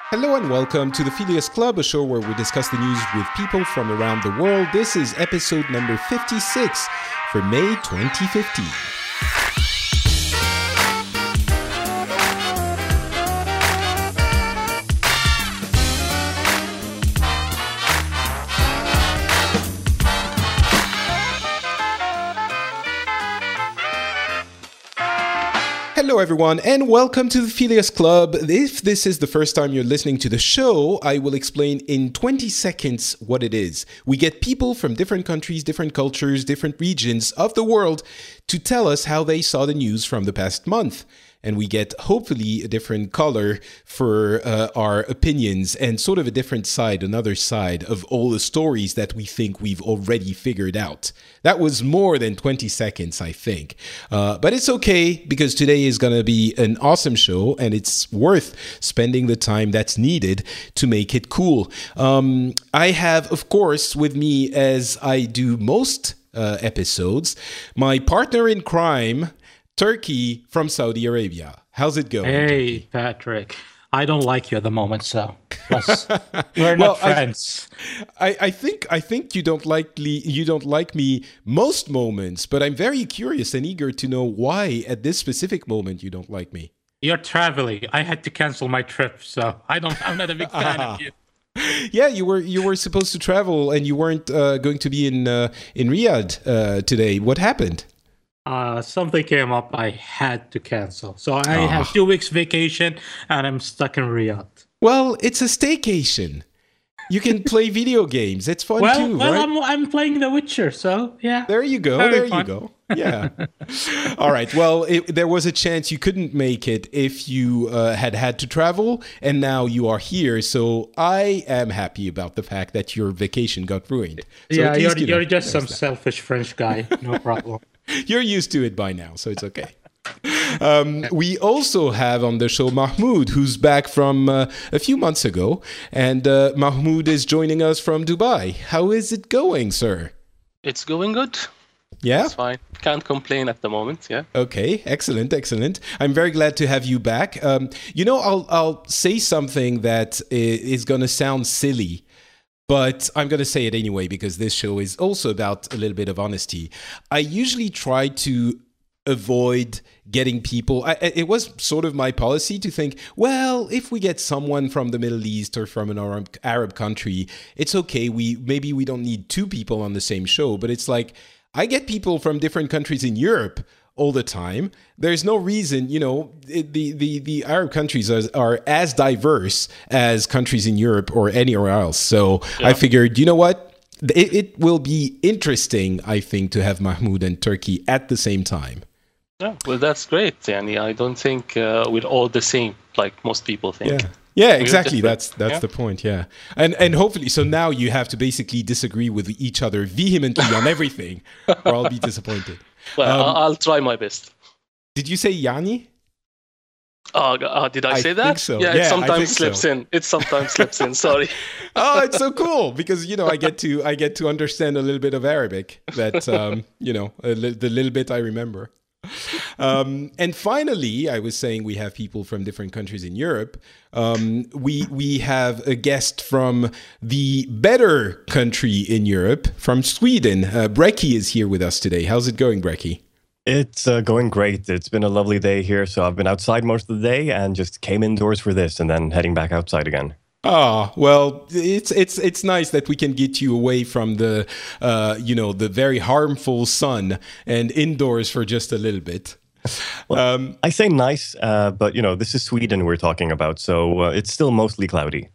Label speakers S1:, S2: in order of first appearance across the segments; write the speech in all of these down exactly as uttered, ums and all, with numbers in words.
S1: Hello and welcome to the Phileas Club, a show where we discuss the news with people from around the world. This is episode number fifty-six for May twenty fifteen. Hello everyone and welcome to the Phileas Club. If this is the first time you're listening to the show, I will explain in twenty seconds what it is. We get people from different countries, different cultures, different regions of the world to tell us how they saw the news from the past month. And we get, hopefully, a different color for uh, our opinions and sort of a different side, another side of all the stories that we think we've already figured out. That was more than twenty seconds, I think. Uh, but it's okay, because today is going to be an awesome show, and it's worth spending the time that's needed to make it cool. Um, I have, of course, with me, as I do most uh, episodes, my partner in crime, Turkey from Saudi Arabia. How's it going?
S2: Hey,
S1: Turkey?
S2: Patrick. I don't like you at the moment, so plus, we're not
S1: well,
S2: friends.
S1: I, I, I think I think you don't likely you don't like me most moments, but I'm very curious and eager to know why at this specific moment you don't like me.
S2: You're traveling. I had to cancel my trip, so I don't. I'm not a big fan of you.
S1: Yeah, you were you were supposed to travel and you weren't uh, going to be in uh, in Riyadh uh, today. What happened?
S2: Uh, something came up. I had to cancel. So I oh. have two weeks vacation and I'm stuck in Riyadh.
S1: Well, it's a staycation. You can play video games. It's fun
S2: well,
S1: too,
S2: well,
S1: right?
S2: I'm, I'm playing The Witcher, so yeah.
S1: There you go.
S2: Very
S1: there
S2: fun.
S1: you go. Yeah. All right. Well, it, there was a chance you couldn't make it if you uh, had had to travel, and now you are here. So I am happy about the fact that your vacation got ruined. So
S2: yeah,
S1: least,
S2: you're,
S1: you know,
S2: you're just some
S1: that.
S2: selfish French guy. No problem.
S1: You're used to it by now, so it's okay. Um, we also have on the show Mahmoud, who's back from uh, a few months ago. And uh, Mahmoud is joining us from Dubai. How is it going, sir?
S3: It's going good.
S1: Yeah?
S3: It's fine. Can't complain at the moment, yeah.
S1: Okay, excellent, excellent. I'm very glad to have you back. Um, you know, I'll, I'll say something that is going to sound silly, but I'm going to say it anyway because this show is also about a little bit of honesty. I usually try to avoid getting people. I, it was sort of my policy to think, well, if we get someone from the Middle East or from an Arab, Arab country, it's okay. We maybe we don't need two people on the same show, but it's like I get people from different countries in Europe all the time. There's no reason, you know, it, the, the, the Arab countries are, are as diverse as countries in Europe or anywhere else. So yeah. I figured, you know what? It, it will be interesting, I think, to have Mahmoud and Turkey at the same time.
S3: Yeah, well, that's great, Danny. I don't think uh, we're all the same, like most people think.
S1: Yeah. Yeah, exactly. That's that's yeah. the point. Yeah, and and hopefully, so now you have to basically disagree with each other vehemently on everything, or I'll be disappointed.
S3: Well, um, I'll try my best.
S1: Did you say Yanni?
S3: Oh, uh, did I,
S1: I
S3: say that?
S1: Think so.
S3: Yeah,
S1: yeah,
S3: it sometimes slips
S1: so.
S3: in. It sometimes slips in. Sorry.
S1: Oh, it's so cool because you know I get to I get to understand a little bit of Arabic. That um, you know li- the little bit I remember. Um, and finally, I was saying we have people from different countries in Europe. Um, we we have a guest from the better country in Europe, from Sweden. Uh, Brekkie is here with us today. How's it going, Brekkie?
S4: It's uh, going great. It's been a lovely day here. So I've been outside most of the day and just came indoors for this and then heading back outside again.
S1: Ah, well, it's it's it's nice that we can get you away from the, uh, you know, the very harmful sun and indoors for just a little bit.
S4: Well, um, I say nice, uh, but, you know, this is Sweden we're talking about, so uh, it's still mostly cloudy.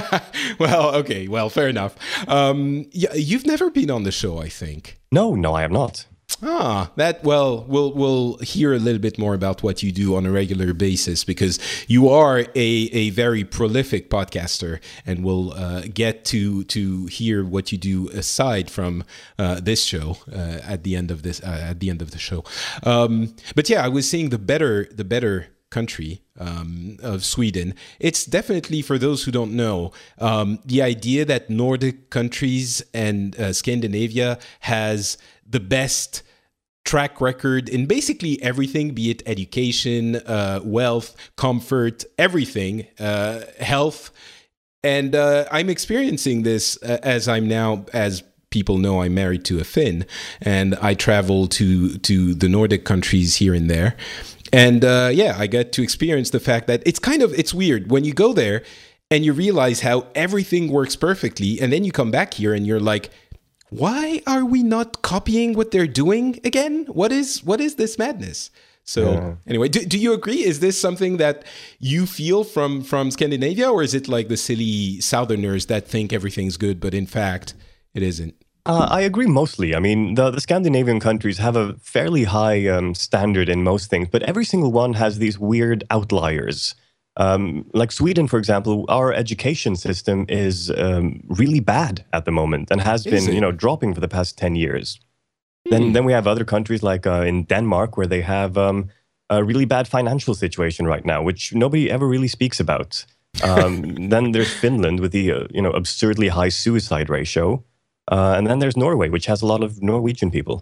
S1: Well, okay, well, fair enough. Um, yeah, you've never been on the show, I think.
S4: No, no, I have not.
S1: Ah, that, well, we'll we'll hear a little bit more about what you do on a regular basis because you are a, a very prolific podcaster, and we'll uh, get to to hear what you do aside from uh, this show uh, at the end of this uh, at the end of the show. Um, but yeah, I was saying the better the better country um, of Sweden. It's definitely, for those who don't know, um, the idea that Nordic countries and uh, Scandinavia has the best track record in basically everything, be it education, uh, wealth, comfort, everything, uh, health. And uh, I'm experiencing this uh, as I'm now, as people know, I'm married to a Finn, and I travel to to the Nordic countries here and there. And uh, yeah, I get to experience the fact that it's kind of, it's weird when you go there and you realize how everything works perfectly. And then you come back here and you're like, why are we not copying what they're doing again? What is what is this madness? So yeah. Anyway, do, do you agree? Is this something that you feel from, from Scandinavia, or is it like the silly Southerners that think everything's good, but in fact, it isn't?
S4: Uh, I agree mostly. I mean, the, the Scandinavian countries have a fairly high um, standard in most things, but every single one has these weird outliers. Um, like Sweden, for example, our education system is um, really bad at the moment and has is been, it? you know, dropping for the past ten years. Hmm. Then, then we have other countries like uh, in Denmark, where they have um, a really bad financial situation right now, which nobody ever really speaks about. Um, then there's Finland with the uh, you know absurdly high suicide ratio. Uh, and then there's Norway, which has a lot of Norwegian people.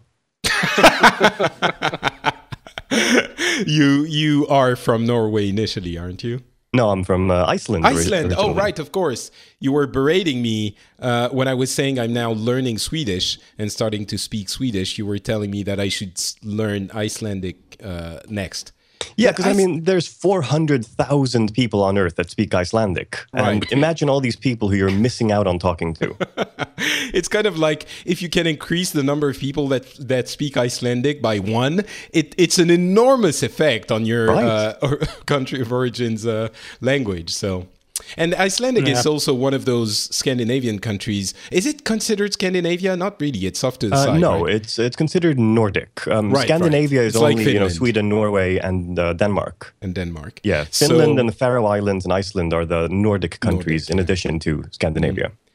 S1: you you are from Norway initially, aren't you?
S4: No, I'm from uh, Iceland.
S1: Iceland. Oh, right, of course. You were berating me uh, when I was saying I'm now learning Swedish and starting to speak Swedish. You were telling me that I should learn Icelandic uh, next.
S4: Yeah, because I mean, there's four hundred thousand people on Earth that speak Icelandic. And right. Imagine all these people who you're missing out on talking to.
S1: It's kind of like if you can increase the number of people that that speak Icelandic by one, it, it's an enormous effect on your right. uh, or country of origin's uh, language. So, and Icelandic yeah. is also one of those Scandinavian countries. Is it considered Scandinavia? Not really. It's off to the
S4: uh,
S1: side.
S4: No,
S1: right?
S4: it's it's considered Nordic. Um,
S1: right,
S4: Scandinavia
S1: right.
S4: is
S1: it's
S4: only
S1: like
S4: you know Sweden, Norway, and uh, Denmark.
S1: And Denmark.
S4: Yeah, Finland
S1: so,
S4: and the Faroe Islands and Iceland are the Nordic countries Nordic. in addition to Scandinavia.
S1: Mm.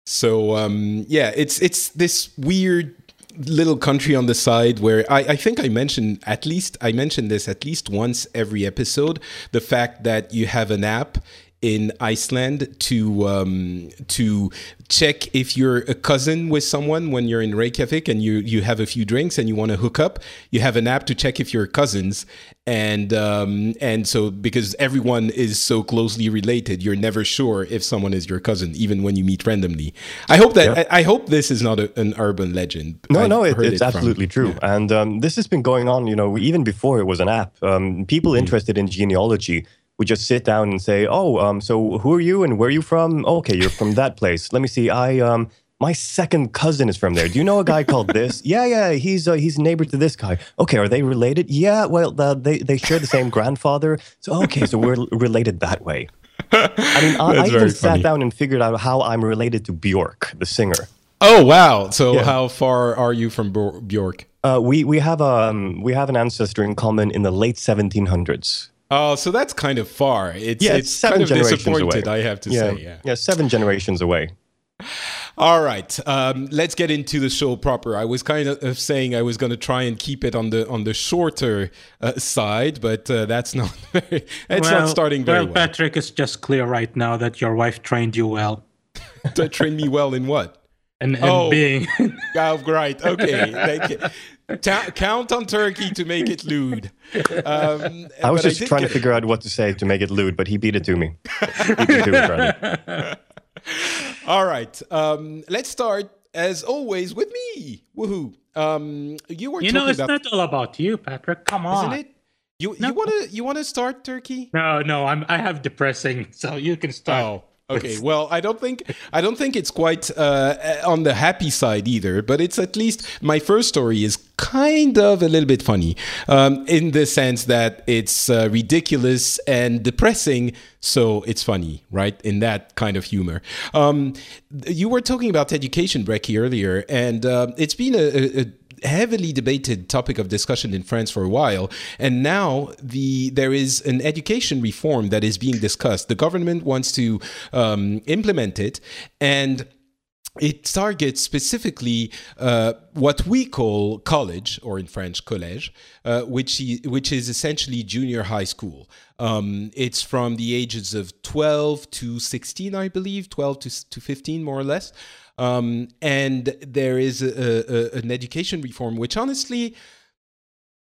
S1: So um, yeah, it's it's this weird little country on the side where I, I think I mentioned at least I mentioned this at least once every episode, the fact that you have an app in Iceland to um, to check if you're a cousin with someone when you're in Reykjavik and you you have a few drinks and you want to hook up. You have an app to check if you're cousins, and um, and so because everyone is so closely related, you're never sure if someone is your cousin, even when you meet randomly. I hope that yeah. I, I hope this is not a, an urban legend.
S4: No,
S1: I've
S4: no, it, it's
S1: it
S4: absolutely
S1: from,
S4: true,
S1: yeah.
S4: and um, this has been going on. You know, even before it was an app. Um, people mm-hmm. interested in genealogy would just sit down and say, oh, um, so who are you and where are you from? Oh, okay, you're from that place. Let me see. I, um, my second cousin is from there. Do you know a guy called this? Yeah, yeah, he's uh, he's neighbor to this guy. Okay, are they related? Yeah, well, uh, they, they share the same grandfather. So, okay, so we're related that way. I mean, I, I even sat down and figured out how I'm related to Björk, the singer.
S1: Oh, wow. So
S4: yeah.
S1: how far are you from Björk?
S4: Uh, we, we, have, um, we have an ancestor in common in the late seventeen hundreds.
S1: Oh, so that's kind of far. It's,
S4: yeah,
S1: it's,
S4: it's seven
S1: kind of
S4: generations
S1: disappointed,
S4: away.
S1: I have to
S4: yeah.
S1: say. Yeah.
S4: yeah, seven generations away.
S1: All right, um, let's get into the show proper. I was kind of saying I was going to try and keep it on the on the shorter uh, side, but uh, that's not very, it's
S2: well,
S1: not starting very
S2: well,
S1: well.
S2: Patrick, it's just clear right now that your wife trained you well.
S1: To train me well in what?
S2: And, and
S1: oh,
S2: being.
S1: oh, right. Okay. Thank you. Ta- count on Turkey to make it lewd. Um,
S4: I was just
S1: I
S4: trying
S1: get...
S4: to figure out what to say to make it lewd, but he beat it to me. He beat it to me, Brandon.
S1: All right. Um, let's start, as always, with me. Woohoo. Um, you were
S2: you
S1: talking
S2: know, it's
S1: about...
S2: not all about you, Patrick. Come on.
S1: Isn't it? You
S2: no.
S1: you want to you want to start, Turkey?
S2: No, no. I'm I have depressing, so you can start.
S1: Oh. Okay, well, I don't think I don't think it's quite uh, on the happy side either, but it's at least my first story is kind of a little bit funny um, in the sense that it's uh, ridiculous and depressing, so it's funny, right? In that kind of humor. Um, you were talking about education, Brecky, earlier, and uh, it's been a, a heavily debated topic of discussion in France for a while, and now the there is an education reform that is being discussed. The government wants to um, implement it, and it targets specifically uh, what we call college, or in French, collège, uh, which is, which is essentially junior high school. Um, it's from the ages of twelve to sixteen, I believe, twelve to, to fifteen, more or less. Um, and there is a, a, an education reform, which honestly,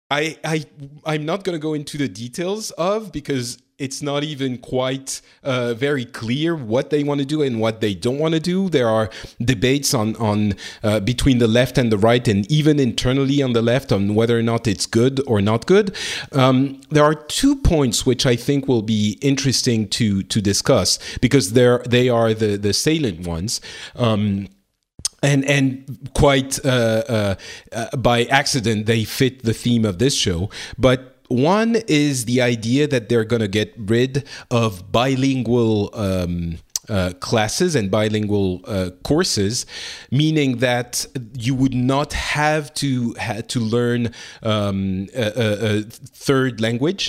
S1: I, I, I'm not going to go into the details of, because it's not even quite uh, very clear what they want to do and what they don't want to do. There are debates on on uh, between the left and the right, and even internally on the left, on whether or not it's good or not good. Um, there are two points which I think will be interesting to to discuss, because they're they are the the salient ones. Um, And and quite uh, uh, uh, by accident, they fit the theme of this show. But one is the idea that they're going to get rid of bilingual um, uh, classes and bilingual uh, courses, meaning that you would not have to have to learn um, a, a, a third language.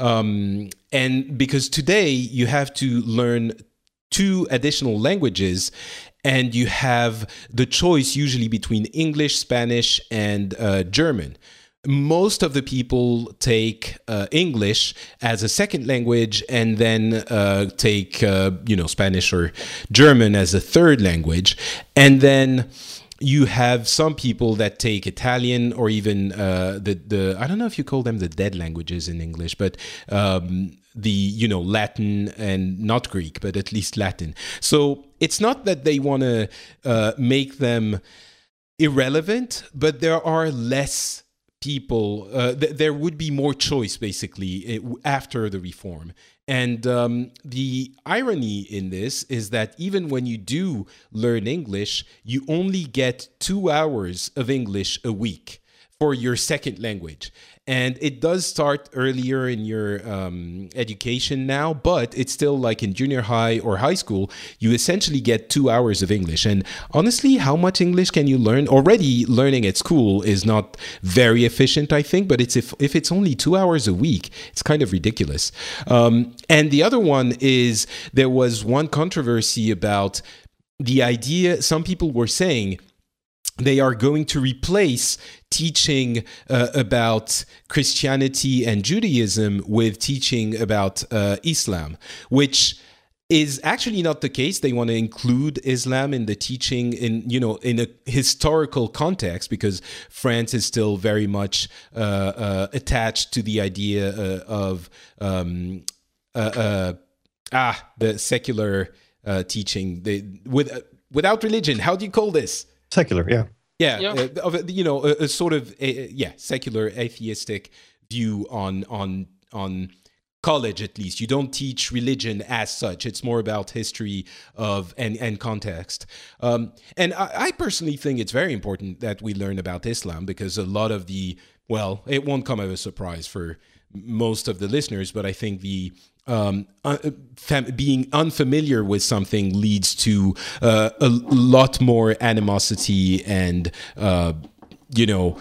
S1: Um, and because today you have to learn two additional languages, and you have the choice usually between English, Spanish, and uh, German. Most of the people take uh, English as a second language, and then uh, take uh, you know Spanish or German as a third language, and then you have some people that take Italian, or even uh, the the I don't know if you call them the dead languages in English, but um, the you know Latin, and not Greek, but at least Latin. So it's not that they want to uh, make them irrelevant, but there are less people. Uh, th- there would be more choice, basically, after the reform. And um, the irony in this is that even when you do learn English, you only get two hours of English a week for your second language. And it does start earlier in your um, education now, but it's still like in junior high or high school, you essentially get two hours of English. And honestly, how much English can you learn? Already learning at school is not very efficient, I think, but it's if, if it's only two hours a week, it's kind of ridiculous. Um, and the other one is, there was one controversy about the idea, some people were saying, they are going to replace teaching uh, about Christianity and Judaism with teaching about uh, Islam, which is actually not the case. They want to include Islam in the teaching in, you know, in a historical context, because France is still very much uh, uh, attached to the idea uh, of um, uh, uh, ah the secular uh, teaching. They, with uh, without religion, how do you call this?
S4: Secular, yeah.
S1: Yeah,
S3: Yeah.
S1: uh, of a, you know, a, a sort of a, yeah, secular atheistic view on on on college. At least you don't teach religion as such. It's more about history of and and context. Um, and I, I personally think it's very important that we learn about Islam, because a lot of the well, it won't come as a surprise for most of the listeners, but I think the Um, uh, fam- being unfamiliar with something leads to uh, a lot more animosity and, uh, you know,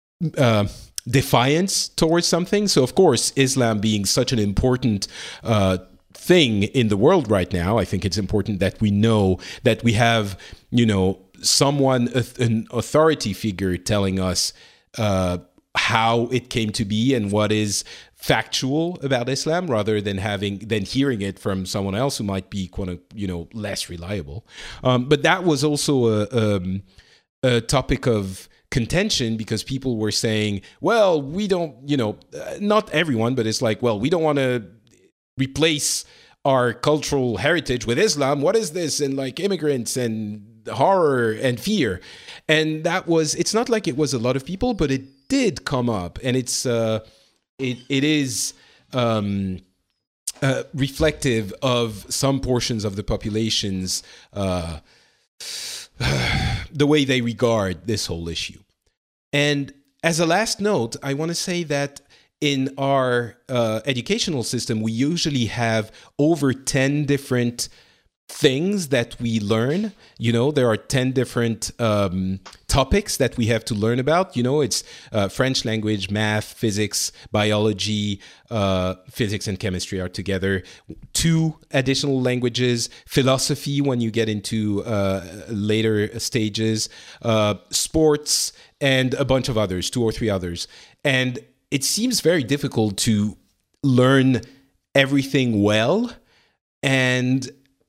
S1: uh, defiance towards something. So, of course, Islam being such an important uh, thing in the world right now, I think it's important that we know that we have, you know, someone, an authority figure telling us uh, how it came to be and what is factual about Islam, rather than having than hearing it from someone else who might be, you know, less reliable. Um, but that was also a, um, a topic of contention, because people were saying, well, we don't, you know, uh, not everyone, but it's like, well, we don't want to replace our cultural heritage with Islam. What is this? And like immigrants and horror and fear. And that was, it's not like it was a lot of people, but it did come up. And it's, uh, it it is um, uh, reflective of some portions of the population's uh, the way they regard this whole issue. And as a last note, I want to say that in our uh, educational system, we usually have over ten different things that we learn. You know, there are ten different um, topics that we have to learn about. You know, it's uh, French language, math, physics, biology, uh, physics and chemistry are together. Two additional languages, philosophy when you get into uh, later stages, uh, sports, and a bunch of others, two or three others. And it seems very difficult to learn everything well. And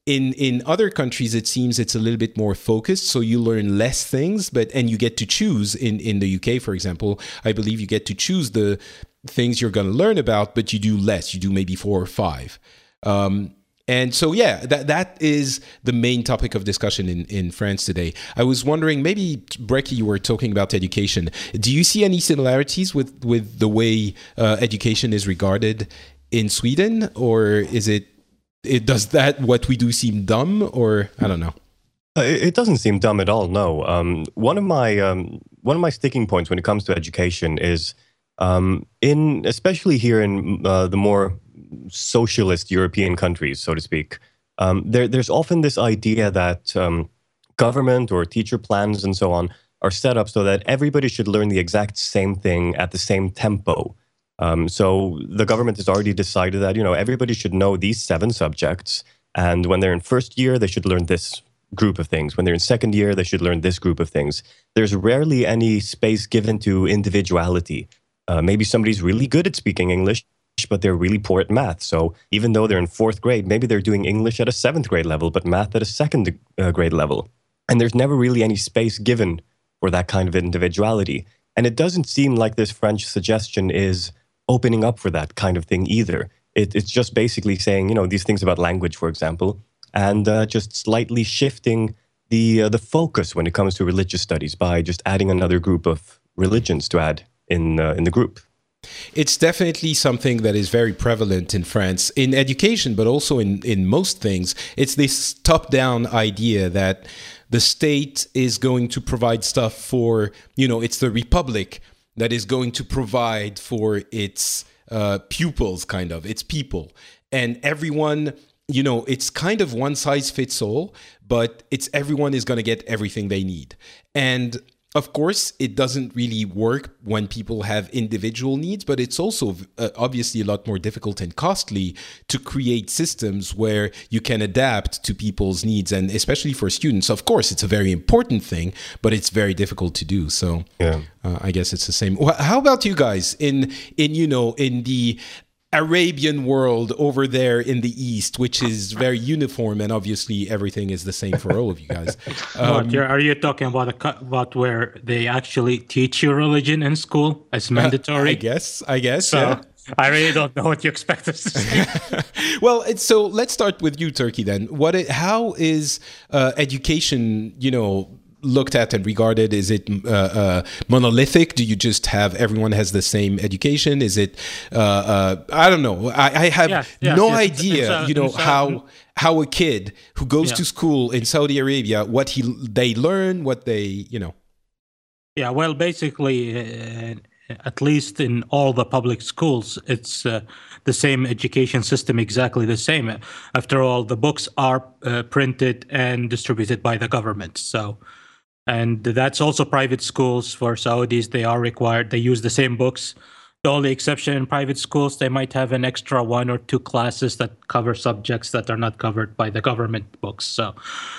S1: in in other countries, it seems it's a little bit more focused, so you learn less things, but and you get to choose. In in the U K, for example, I believe you get to choose the things you're going to learn about, but you do less. You do maybe four or five. Um, And so, yeah, that that is the main topic of discussion in, in France today. I was wondering, maybe, Brecky, you were talking about education. Do you see any similarities with, with the way uh, education is regarded in Sweden? Or is it, it, does that, what we do, seem dumb? Or, I don't know.
S4: Uh, It doesn't seem dumb at all, no. Um, one of my um, one of my sticking points when it comes to education is, um, in especially here in uh, the more socialist European countries, so to speak, um, there, there's often this idea that um, government or teacher plans and so on are set up so that everybody should learn the exact same thing at the same tempo. Um, so the government has already decided that, you know, everybody should know these seven subjects, and when they're in first year, they should learn this group of things. When they're in second year, they should learn this group of things. There's rarely any space given to individuality. Uh, maybe somebody's really good at speaking English, but they're really poor at math. So even though they're in fourth grade, maybe they're doing English at a seventh grade level, but math at a second uh, grade level. And there's never really any space given for that kind of individuality. And it doesn't seem like this French suggestion is opening up for that kind of thing either. It, it's just basically saying, you know, these things about language, for example, and uh, just slightly shifting the uh, the focus when it comes to religious studies by just adding another group of religions to add in uh, in the group.
S1: It's definitely something that is very prevalent in France, in education, but also in, in most things. It's this top-down idea that the state is going to provide stuff for, you know, it's the republic that is going to provide for its uh, pupils, kind of, its people. And everyone, you know, it's kind of one size fits all, but it's everyone is going to get everything they need. And of course, it doesn't really work when people have individual needs, but it's also uh, obviously a lot more difficult and costly to create systems where you can adapt to people's needs, and especially for students. Of course, it's a very important thing, but it's very difficult to do. So yeah. uh, I guess it's the same. How about you guys in, in you know, in the Arabian world over there in the East, which is very uniform, and obviously everything is the same for all of you guys. Um,
S2: what, are you talking about a, about where they actually teach you religion in school as mandatory?
S1: Uh, I guess, I guess,
S2: so,
S1: yeah.
S2: I really don't know what you expect us to say.
S1: Well, it's, so let's start with you, Turkey, then. What? It, how is uh, education, you know, looked at and regarded? Is it uh, uh, monolithic? Do you just have everyone has the same education? Is it uh, uh, I don't know. I, I have
S2: yes, yes,
S1: no
S2: yes.
S1: idea.
S2: It's, uh,
S1: you know
S2: it's, uh,
S1: how how a kid who goes
S2: yeah.
S1: to school in Saudi Arabia, what he they learn, what they you know.
S2: Yeah, well, basically, uh, at least in all the public schools, it's uh, the same education system, exactly the same. After all, the books are uh, printed and distributed by the government. So. And that's also private schools for Saudis. They are required. They use the same books. The only exception in private schools, they might have an extra one or two classes that cover subjects that are not covered by the government books. So,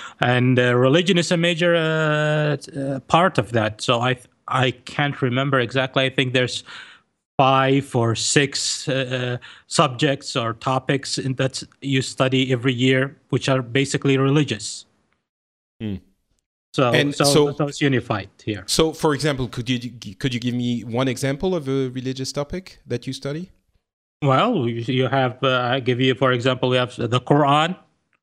S2: and uh, religion is a major uh, uh, part of that. So I I can't remember exactly. I think there's five or six uh, subjects or topics in that you study every year, which are basically religious.
S1: Mm.
S2: So,
S1: and
S2: so,
S1: so,
S2: so it's unified here.
S1: So, for example, could you could you give me one example of a religious topic that you study?
S2: Well, you have. Uh, I give you, for example, we have the Quran.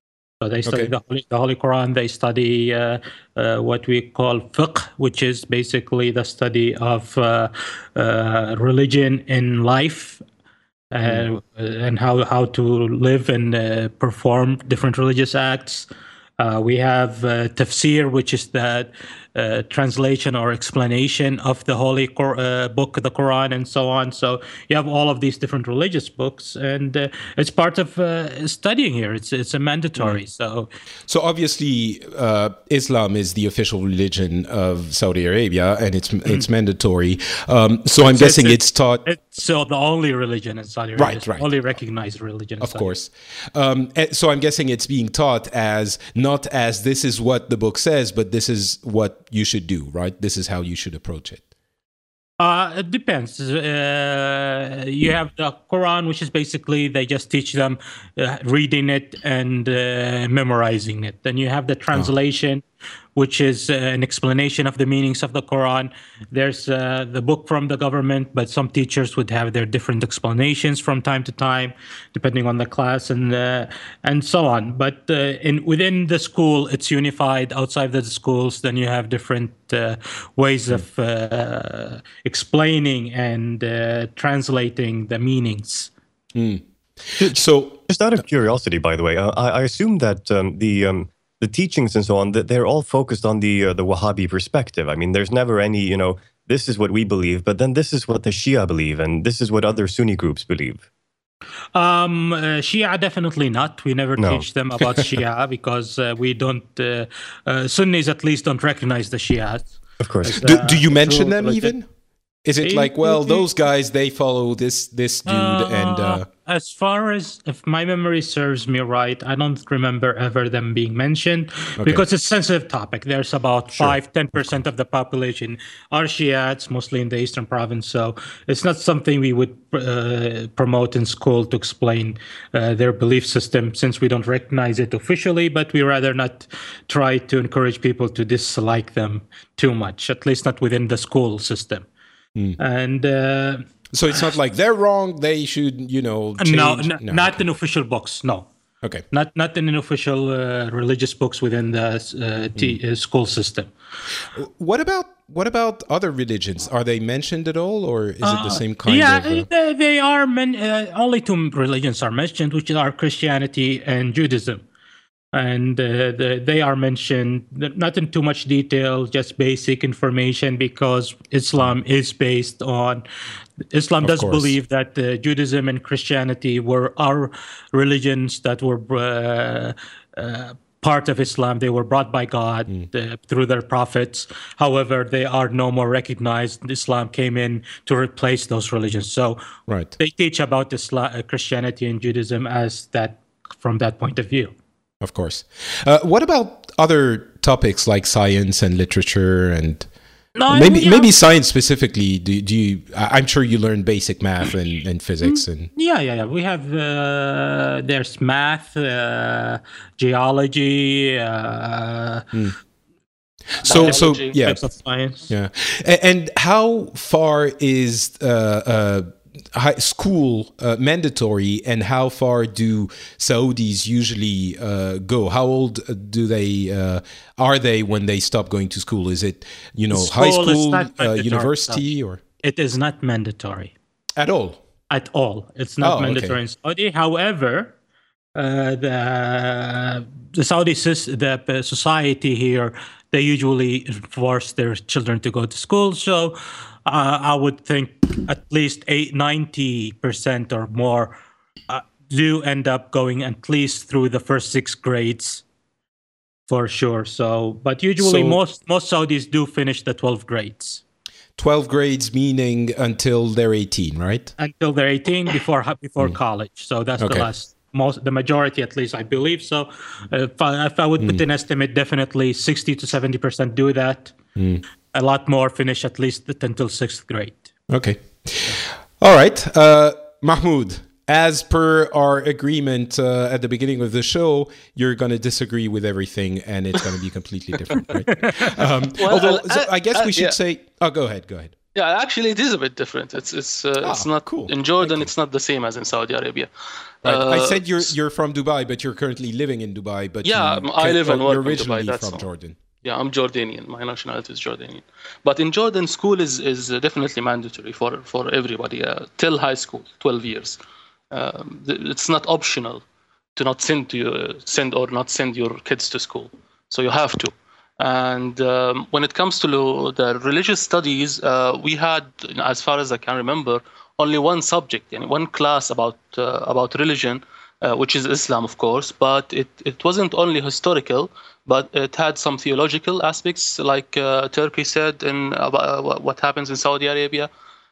S2: So they study okay. the, Holy, the Holy Quran. They study uh, uh, what we call fiqh, which is basically the study of uh, uh, religion in life. Uh, mm. And how, how to live and uh, perform different religious acts. Uh, we have uh, tafsir, which is the uh, translation or explanation of the holy Qur- uh, book, the Quran, and so on. So you have all of these different religious books, and uh, it's part of uh, studying here. It's it's a mandatory. Mm. So,
S1: so obviously, uh, Islam is the official religion of Saudi Arabia, and it's mm. it's mandatory. Um, so I'm so guessing it's, it's taught.
S2: It's so the only religion in Saudi Arabia,
S1: right, right,
S2: only recognized religion. In
S1: of
S2: Saudi
S1: course. Um, so I'm guessing it's being taught as not as this is what the book says, but this is what you should do, right? This is how you should approach it.
S2: Uh, it depends. Uh, you have the Quran, which is basically they just teach them uh, reading it and uh, memorizing it. Then you have the translation, which is uh, an explanation of the meanings of the Quran. There's uh, the book from the government, but some teachers would have their different explanations from time to time, depending on the class and uh, and so on. But uh, in within the school, it's unified. Outside of the schools, then you have different uh, ways of uh, explaining and uh, translating the meanings.
S1: Mm. So,
S4: just out of curiosity, by the way, uh, I, I assume that um, the um, the teachings and so on, that they're all focused on the uh, the Wahhabi perspective. I mean, there's never any, you know, this is what we believe, but then this is what the Shia believe, and this is what other Sunni groups believe.
S2: Um, uh, Shia, definitely not. We never
S4: No.
S2: teach them about Shia because uh, we don't, uh, uh, Sunnis at least don't recognize the Shias.
S4: Of course.
S1: do,
S2: uh,
S1: do you mention
S2: true
S1: them
S2: religion.
S1: even? Is it
S2: Eh,
S1: like, well,
S2: eh,
S1: those guys, they follow this this dude, and uh,
S2: As far as if my memory serves me right, I don't remember ever them being mentioned because it's a sensitive topic. There's about five, ten percent of the population are Shiites, mostly in the eastern province. So it's not something we would uh, promote in school to explain uh, their belief system, since we don't recognize it officially. But we rather not try to encourage people to dislike them too much, at least not within the school system. And uh,
S1: so it's not like they're wrong. They should, you know, change.
S2: no, n- not in official books. No,
S1: Okay.
S2: not not in official uh, religious books within the uh, t- uh, school system.
S1: What about what about other religions? Are they mentioned at all, or is it the same kind
S2: yeah,
S1: of? Uh,
S2: they, they are. Men- uh, only two religions are mentioned, which are Christianity and Judaism. And uh, the, they are mentioned not in too much detail, just basic information, because Islam is based on Islam
S1: Of
S2: does
S1: course.
S2: believe that uh, Judaism and Christianity were our religions that were uh, uh, part of Islam. They were brought by God uh, through their prophets. However, they are no more recognized. Islam came in to replace those religions. So
S1: right.
S2: they teach about Islam, uh, Christianity and Judaism as that from that point of view.
S1: Of course. Uh, what about other topics like science and literature and
S2: No,
S1: maybe
S2: yeah.
S1: maybe science specifically? Do, do you? I- I'm sure you learn basic math and, and physics and
S2: Yeah, yeah, yeah. We have uh, there's math, uh, geology, uh,
S1: so so
S3: Biology.
S1: yeah
S2: types of science.
S1: yeah. A- And how far is uh, uh, high school uh, mandatory, and how far do Saudis usually uh, go? How old uh, do they uh, are they when they stop going to school? Is it, you know, high
S2: School is
S1: school,
S2: not
S1: uh,
S2: mandatory,
S1: university, or
S2: It is not mandatory
S1: at all?
S2: at all. It's not
S1: Oh, okay.
S2: mandatory in Saudi. However, uh, the the Saudi sys- the uh, society here, they usually force their children to go to school. So uh, I would think at least eight, ninety percent or more uh, do end up going at least through the first six grades for sure. So, but usually
S1: So-
S2: most most Saudis do finish the twelve grades
S1: twelve grades, meaning until they're eighteen, right?
S2: until they're eighteen before before college. So that's
S1: Okay.
S2: the last. Most, the majority, at least, I believe. So, uh, if I, if I would put an estimate, definitely sixty to seventy percent do that. A lot more finish at least until sixth grade.
S1: Okay. All right. Uh, Mahmoud, as per our agreement uh, at the beginning of the show, you're going to disagree with everything and it's going to be completely different, right? Um,
S3: Well,
S1: although,
S3: uh,
S1: so I guess
S3: uh,
S1: we should
S3: yeah.
S1: say... Oh, go ahead, go ahead.
S3: Yeah, actually, it is a bit different. It's it's uh,
S1: Ah,
S3: it's not
S1: cool.
S3: in Jordan. It's not the same as in Saudi Arabia.
S1: Right. I
S3: Uh,
S1: said you're you're from Dubai, but you're currently living in Dubai. But
S3: Yeah,
S1: you
S3: I
S1: can-
S3: live and
S1: oh,
S3: work
S1: you're
S3: in Dubai,
S1: originally
S3: that's
S1: from
S3: all.
S1: Jordan.
S3: Yeah, I'm Jordanian. My nationality is Jordanian. But in Jordan, school is is definitely mandatory for for everybody uh, till high school, twelve years. Um, th- it's not optional to not send to you, send or not send your kids to school. So you have to. And um, when it comes to lo- the religious studies, uh, we had, as far as I can remember, only one subject, and one class about uh, about religion, uh, which is Islam, of course. But it, it wasn't only historical, but it had some theological aspects, like uh, Turkey said, in about uh, what happens in Saudi Arabia.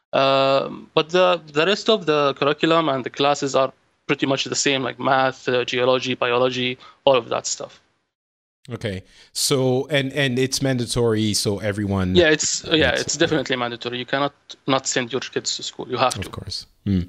S3: Um, but the the rest of the curriculum and the classes are pretty much the same, like math, uh, geology, biology, all of that stuff.
S1: Okay. So and and it's mandatory, so everyone.
S3: Yeah, it's uh, yeah, it's definitely mandatory. You cannot not send your kids to school. You have to.
S1: Of course. Mm.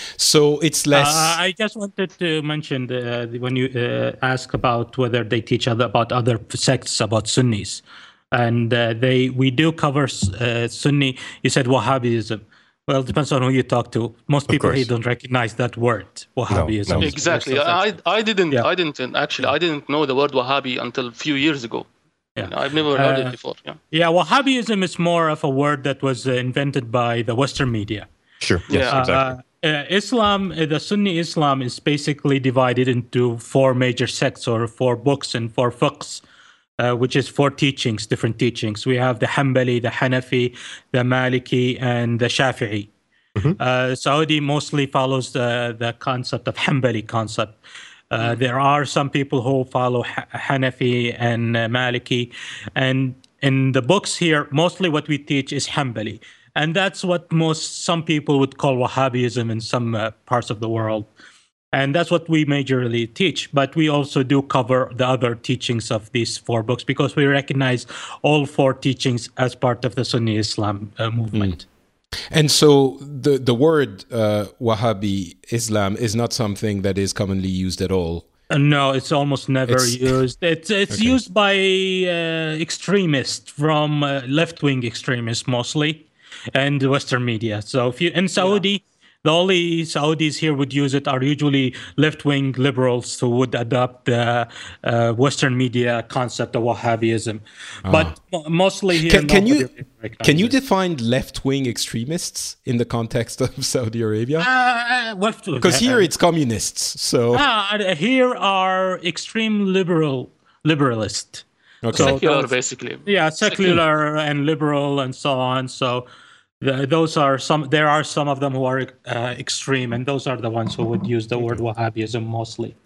S1: So it's less.
S2: Uh, I just wanted to mention the, the, when you uh, ask about whether they teach other about other sects about Sunnis, and uh, they we do cover uh, Sunni. You said Wahhabism. Well, it depends on who you talk to. Most people here don't recognize that word, Wahhabism.
S4: No, no.
S3: Exactly. I I didn't yeah. I didn't actually I didn't know the word Wahhabi until a few years ago. Yeah. You know, I've never heard uh, it before. Yeah.
S2: Yeah, Wahhabism is more of a word that was uh, invented by the Western media.
S4: Sure. Yes,
S2: yeah.
S4: exactly.
S2: Uh, uh, Islam, uh, the Sunni Islam is basically divided into four major sects or four books and four fiqhs, uh, which is four teachings, different teachings. We have the Hanbali, the Hanafi, the Maliki, and the Shafi'i. Mm-hmm. Uh, Saudi mostly follows the, the concept of Hanbali concept. Uh, there are some people who follow ha- Hanafi and uh, Maliki. And in the books here, mostly what we teach is Hanbali. And that's what most some people would call Wahhabism in some uh, parts of the world. And that's what we majorly teach. But we also do cover the other teachings of these four books because we recognize all four teachings as part of the Sunni Islam uh, movement.
S1: Mm. And so the, the word uh, Wahhabi Islam is not something that is commonly used at all.
S2: Uh, no, it's almost never it's, used. It's it's okay. used by uh, extremists from uh, left-wing extremists mostly. And Western media. So if you in Saudi, yeah. the only Saudis here would use it are usually left-wing liberals who would adopt the uh, Western media concept of Wahhabism. Oh. But mostly here,
S1: can, can you can you define left-wing extremists in the context of Saudi Arabia? Because uh, here it's communists. So
S2: uh, here are extreme liberal liberalists.
S3: Okay. So secular, basically.
S2: Yeah, secular, secular and liberal and so on. So. The, those are some. There are some of them who are uh, extreme, and those are the ones who would use the word Wahhabism mostly.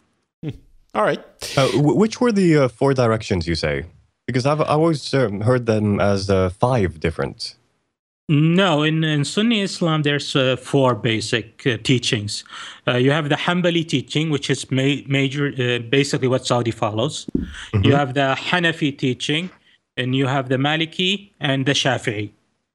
S1: All right.
S4: Uh, which were the uh, four directions you say? Because I've, I've always uh, heard them as uh, five different.
S2: No, in, in Sunni Islam, there's uh, four basic uh, teachings. Uh, you have the Hanbali teaching, which is ma- major, uh, basically what Saudi follows. Mm-hmm. You have the Hanafi teaching, and you have the Maliki and the Shafi'i.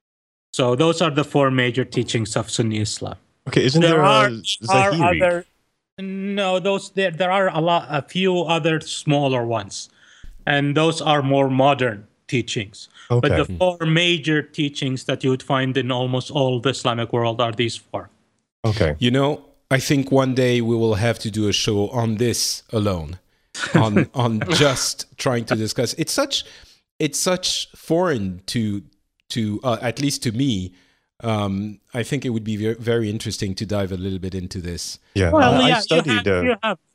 S2: So those are the four major teachings of Sunni Islam.
S4: Okay, isn't there, there are, are
S2: other? No, those there there are a lot, a few other smaller ones, and those are more modern teachings. Okay. But the four major teachings that you would find in almost all the Islamic world are these four.
S4: Okay.
S1: You know, I think one day we will have to do a show on this alone, on on just trying to discuss. It's such it's such foreign to. To uh, at least to me, um, I think it would be very, very interesting to dive a little bit into this.
S4: Yeah,
S2: well,
S4: I,
S2: yeah,
S4: I studied.
S2: You have, you have.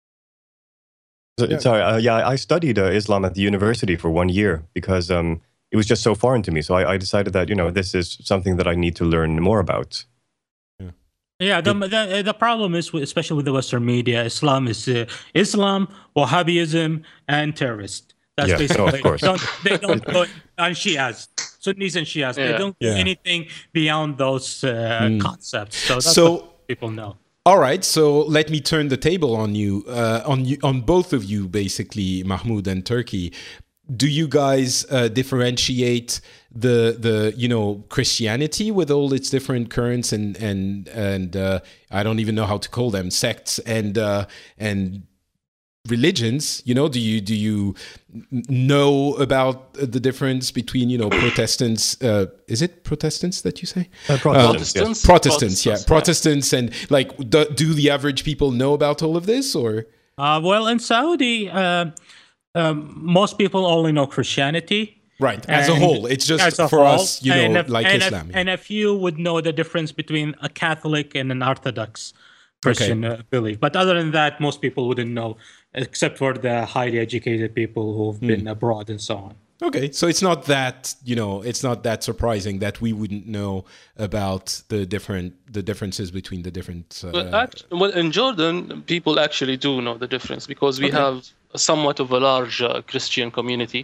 S4: Uh, yeah. Sorry, uh, yeah, I studied uh, Islam at the university for one year because um, it was just so foreign to me. So I, I decided that you know this is something that I need to learn more about.
S2: Yeah, yeah the the, the problem is, especially with the Western media, Islam is uh, Islam, Wahhabism, and terrorist. That's
S4: yeah,
S2: basically.
S4: No, of course.
S2: They don't, they don't go and Shias. Sunnis and Shias, yeah. they don't do yeah. anything beyond those uh, mm. concepts. So that's
S1: so,
S2: what people know.
S1: All right, so let me turn the table on you, uh, on you, on both of you, basically, Mahmoud and Turki. Do you guys uh, differentiate the the you know Christianity with all its different currents and and and uh, I don't even know how to call them sects and uh, and religions? You know, do you do you know about the difference between you know Protestants? Uh, is it Protestants that you say?
S4: Uh, Protestants,
S1: um,
S4: yes.
S1: Protestants, Protestants, yeah, Protestants, and like, do, do the average people know about all of this, or?
S2: Uh, well, in Saudi, uh, um, most people only know Christianity.
S1: Right, as a whole. It's just for
S2: whole,
S1: us, you know,
S2: a,
S1: like
S2: and
S1: Islam.
S2: A, and a few would know the difference between a Catholic and an Orthodox Christian okay. uh, belief. But other than that, most people wouldn't know, except for the highly educated people who've mm. been abroad and so on.
S1: Okay, so it's not that, you know, it's not that surprising that we wouldn't know about the different the differences between the different. Uh,
S3: well, actually, well, in Jordan, people actually do know the difference because we okay. have somewhat of a large uh, Christian community.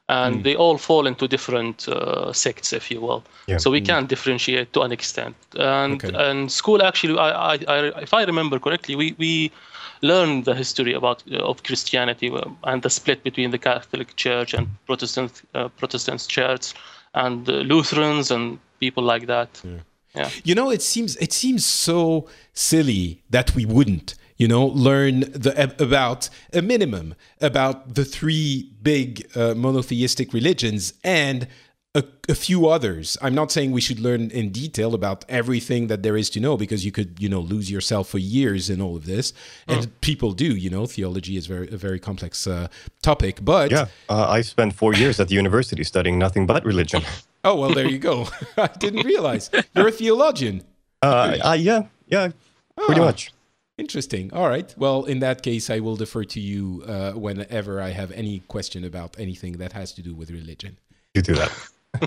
S3: and mm. they all fall into different uh, sects, if you will. Yeah. So we mm. can't differentiate to an extent. And okay. and school actually, I, I, I, if I remember correctly, we we learned the history about uh, of Christianity and the split between the Catholic Church and Protestant uh, Protestant Church and uh, Lutherans and people like that.
S1: Yeah. Yeah. You know, it seems it seems so silly that we wouldn't, you know, learn the about a minimum about the three big uh, monotheistic religions and a, a few others. I'm not saying we should learn in detail about everything that there is to know, because you could, you know, lose yourself for years in all of this, and mm. people do. You know, theology is very a very complex uh, topic. But
S4: yeah, uh, I spent four years at the university studying nothing but religion.
S1: Oh, well, there you go. I didn't realize. You're a theologian.
S4: Uh, uh, yeah, yeah, pretty ah, much.
S1: Interesting. All right. Well, in that case, I will defer to you uh, whenever I have any question about anything that has to do with religion.
S4: You do that.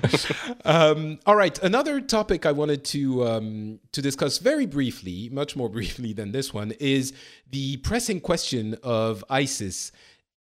S1: um, all right. Another topic I wanted to um, to discuss very briefly, much more briefly than this one, is the pressing question of ISIS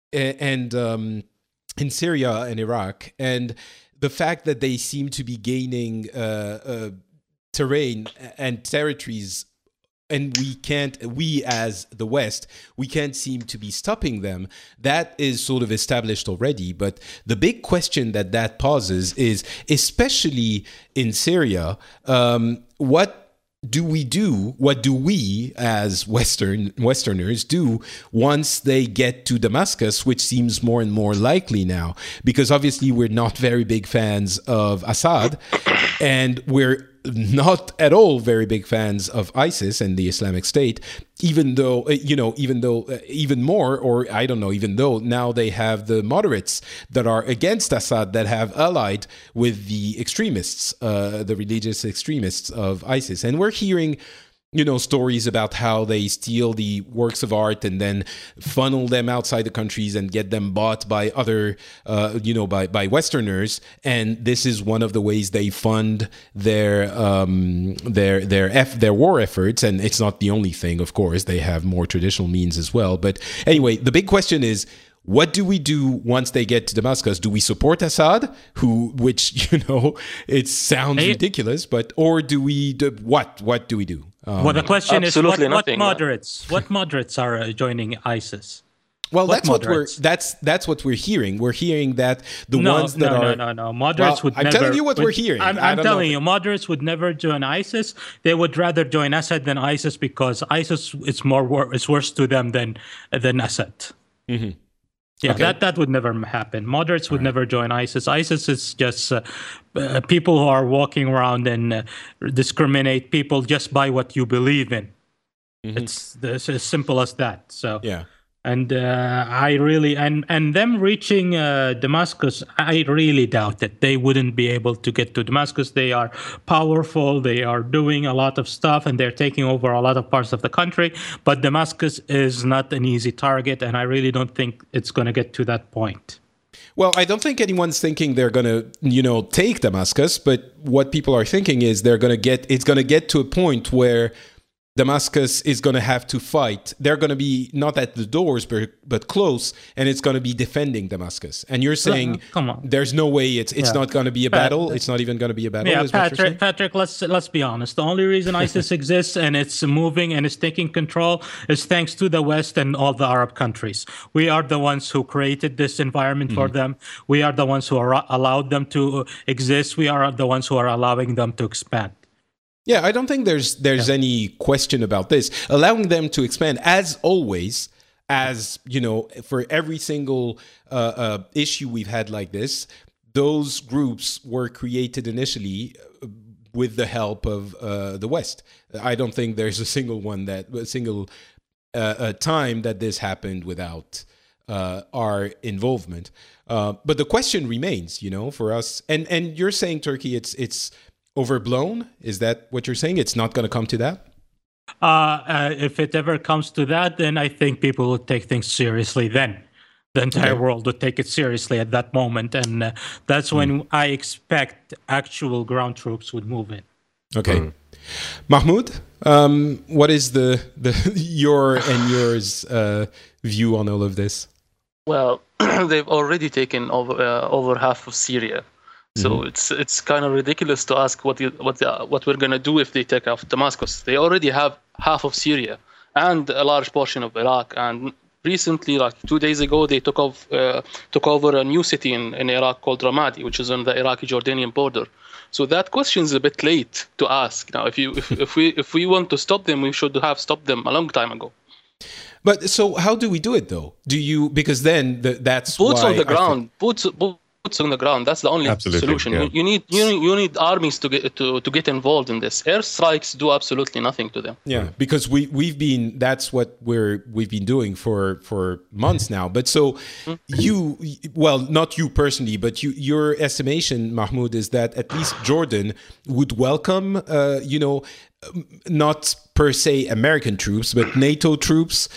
S1: and um, in Syria and Iraq, and the fact that they seem to be gaining uh, uh, terrain and territories, and we can't, we as the West, we can't seem to be stopping them. That is sort of established already. But the big question that that poses is, especially in Syria, um, what do we do? What do we as Western Westerners do once they get to Damascus, which seems more and more likely now? Because obviously we're not very big fans of Assad, and we're not at all very big fans of ISIS and the Islamic State, even though, you know, even though, uh, even more, or I don't know, even though now they have the moderates that are against Assad that have allied with the extremists, uh, the religious extremists of ISIS. And we're hearing, you know, stories about how they steal the works of art and then funnel them outside the countries and get them bought by other, uh, you know, by, by Westerners. And this is one of the ways they fund their um, their their F, their war efforts. And it's not the only thing, of course. They have more traditional means as well. But anyway, the big question is, what do we do once they get to Damascus? Do we support Assad, who, which, you know, it sounds hey. ridiculous, but, or do we, do, what, what do we do?
S2: Um, well, the question is, what, nothing, what moderates, what moderates are uh, joining ISIS?
S1: Well, what that's moderates? what we're that's that's what we're hearing. We're hearing that the
S2: no,
S1: ones that
S2: no,
S1: are
S2: no, no, no. Moderates
S1: well,
S2: would
S1: I'm
S2: never.
S1: I'm telling you what
S2: would,
S1: we're hearing.
S2: I'm, I'm telling you, moderates would never join ISIS. They would rather join Assad than ISIS, because ISIS is more wor- is worse to them than than Assad. Mm-hmm. Yeah, okay. that, that would never happen. Moderates would right. never join ISIS. ISIS is just uh, uh, people who are walking around and uh, discriminate people just by what you believe in. Mm-hmm. It's, it's as simple as that. So
S1: yeah.
S2: And uh, I really, and, and them reaching uh, Damascus, I really doubt that they wouldn't be able to get to Damascus. They are powerful, they are doing a lot of stuff, and they're taking over a lot of parts of the country. But Damascus is not an easy target, and I really don't think it's going to get to that point.
S1: Well, I don't think anyone's thinking they're going to, you know, take Damascus, but what people are thinking is they're going to get, it's going to get to a point where Damascus is going to have to fight. They're going to be not at the doors, but, but close, and it's going to be defending Damascus. And you're saying,
S2: come on,
S1: there's no way it's it's yeah. not going to be a battle. It's not even going to be a battle.
S2: Yeah, Patrick. Patrick, let's let's be honest. The only reason ISIS exists and it's moving and it's taking control is thanks to the West and all the Arab countries. We are the ones who created this environment mm-hmm. for them. We are the ones who are allowed them to exist. We are the ones who are allowing them to expand.
S1: Yeah, I don't think there's there's yeah. any question about this. Allowing them to expand, as always, as, you know, for every single uh, uh, issue we've had like this, those groups were created initially with the help of uh, the West. I don't think there's a single one that, a single uh, uh, time that this happened without uh, our involvement. Uh, but the question remains, you know, for us. And and you're saying, Turkey, it's it's. overblown? Is that what you're saying? It's not going to come to that?
S2: Uh, uh, if it ever comes to that, then I think people would take things seriously then. The entire okay. world would take it seriously at that moment. And uh, that's mm. when I expect actual ground troops would move in.
S1: Okay. Mm. Mahmoud, um, what is the, the your and yours uh, view on all of this?
S3: Well, they've already taken over uh, over half of Syria, so mm-hmm. it's it's kind of ridiculous to ask what the, what the, what we're gonna do if they take off Damascus. They already have half of Syria and a large portion of Iraq. And recently, like two days ago, they took off uh, took over a new city in, in Iraq called Ramadi, which is on the Iraqi-Jordanian border. So that question is a bit late to ask now. If you if, if we if we want to stop them, we should have stopped them a long time ago.
S1: But so how do we do it though? Do you, because then the, that's
S3: boots
S1: why
S3: on the ground,
S1: think...
S3: boots, boots on the ground. That's the only
S4: absolutely,
S3: solution.
S4: Yeah.
S3: You, you need you need you need armies to get to, to get involved in this. Airstrikes do absolutely nothing to them.
S1: Yeah, because we we've been that's what we're we've been doing for for months now. But so mm-hmm. you, well, not you personally, but you your estimation, Mahmoud, is that at least Jordan would welcome, uh, you know, not per se American troops, but NATO troops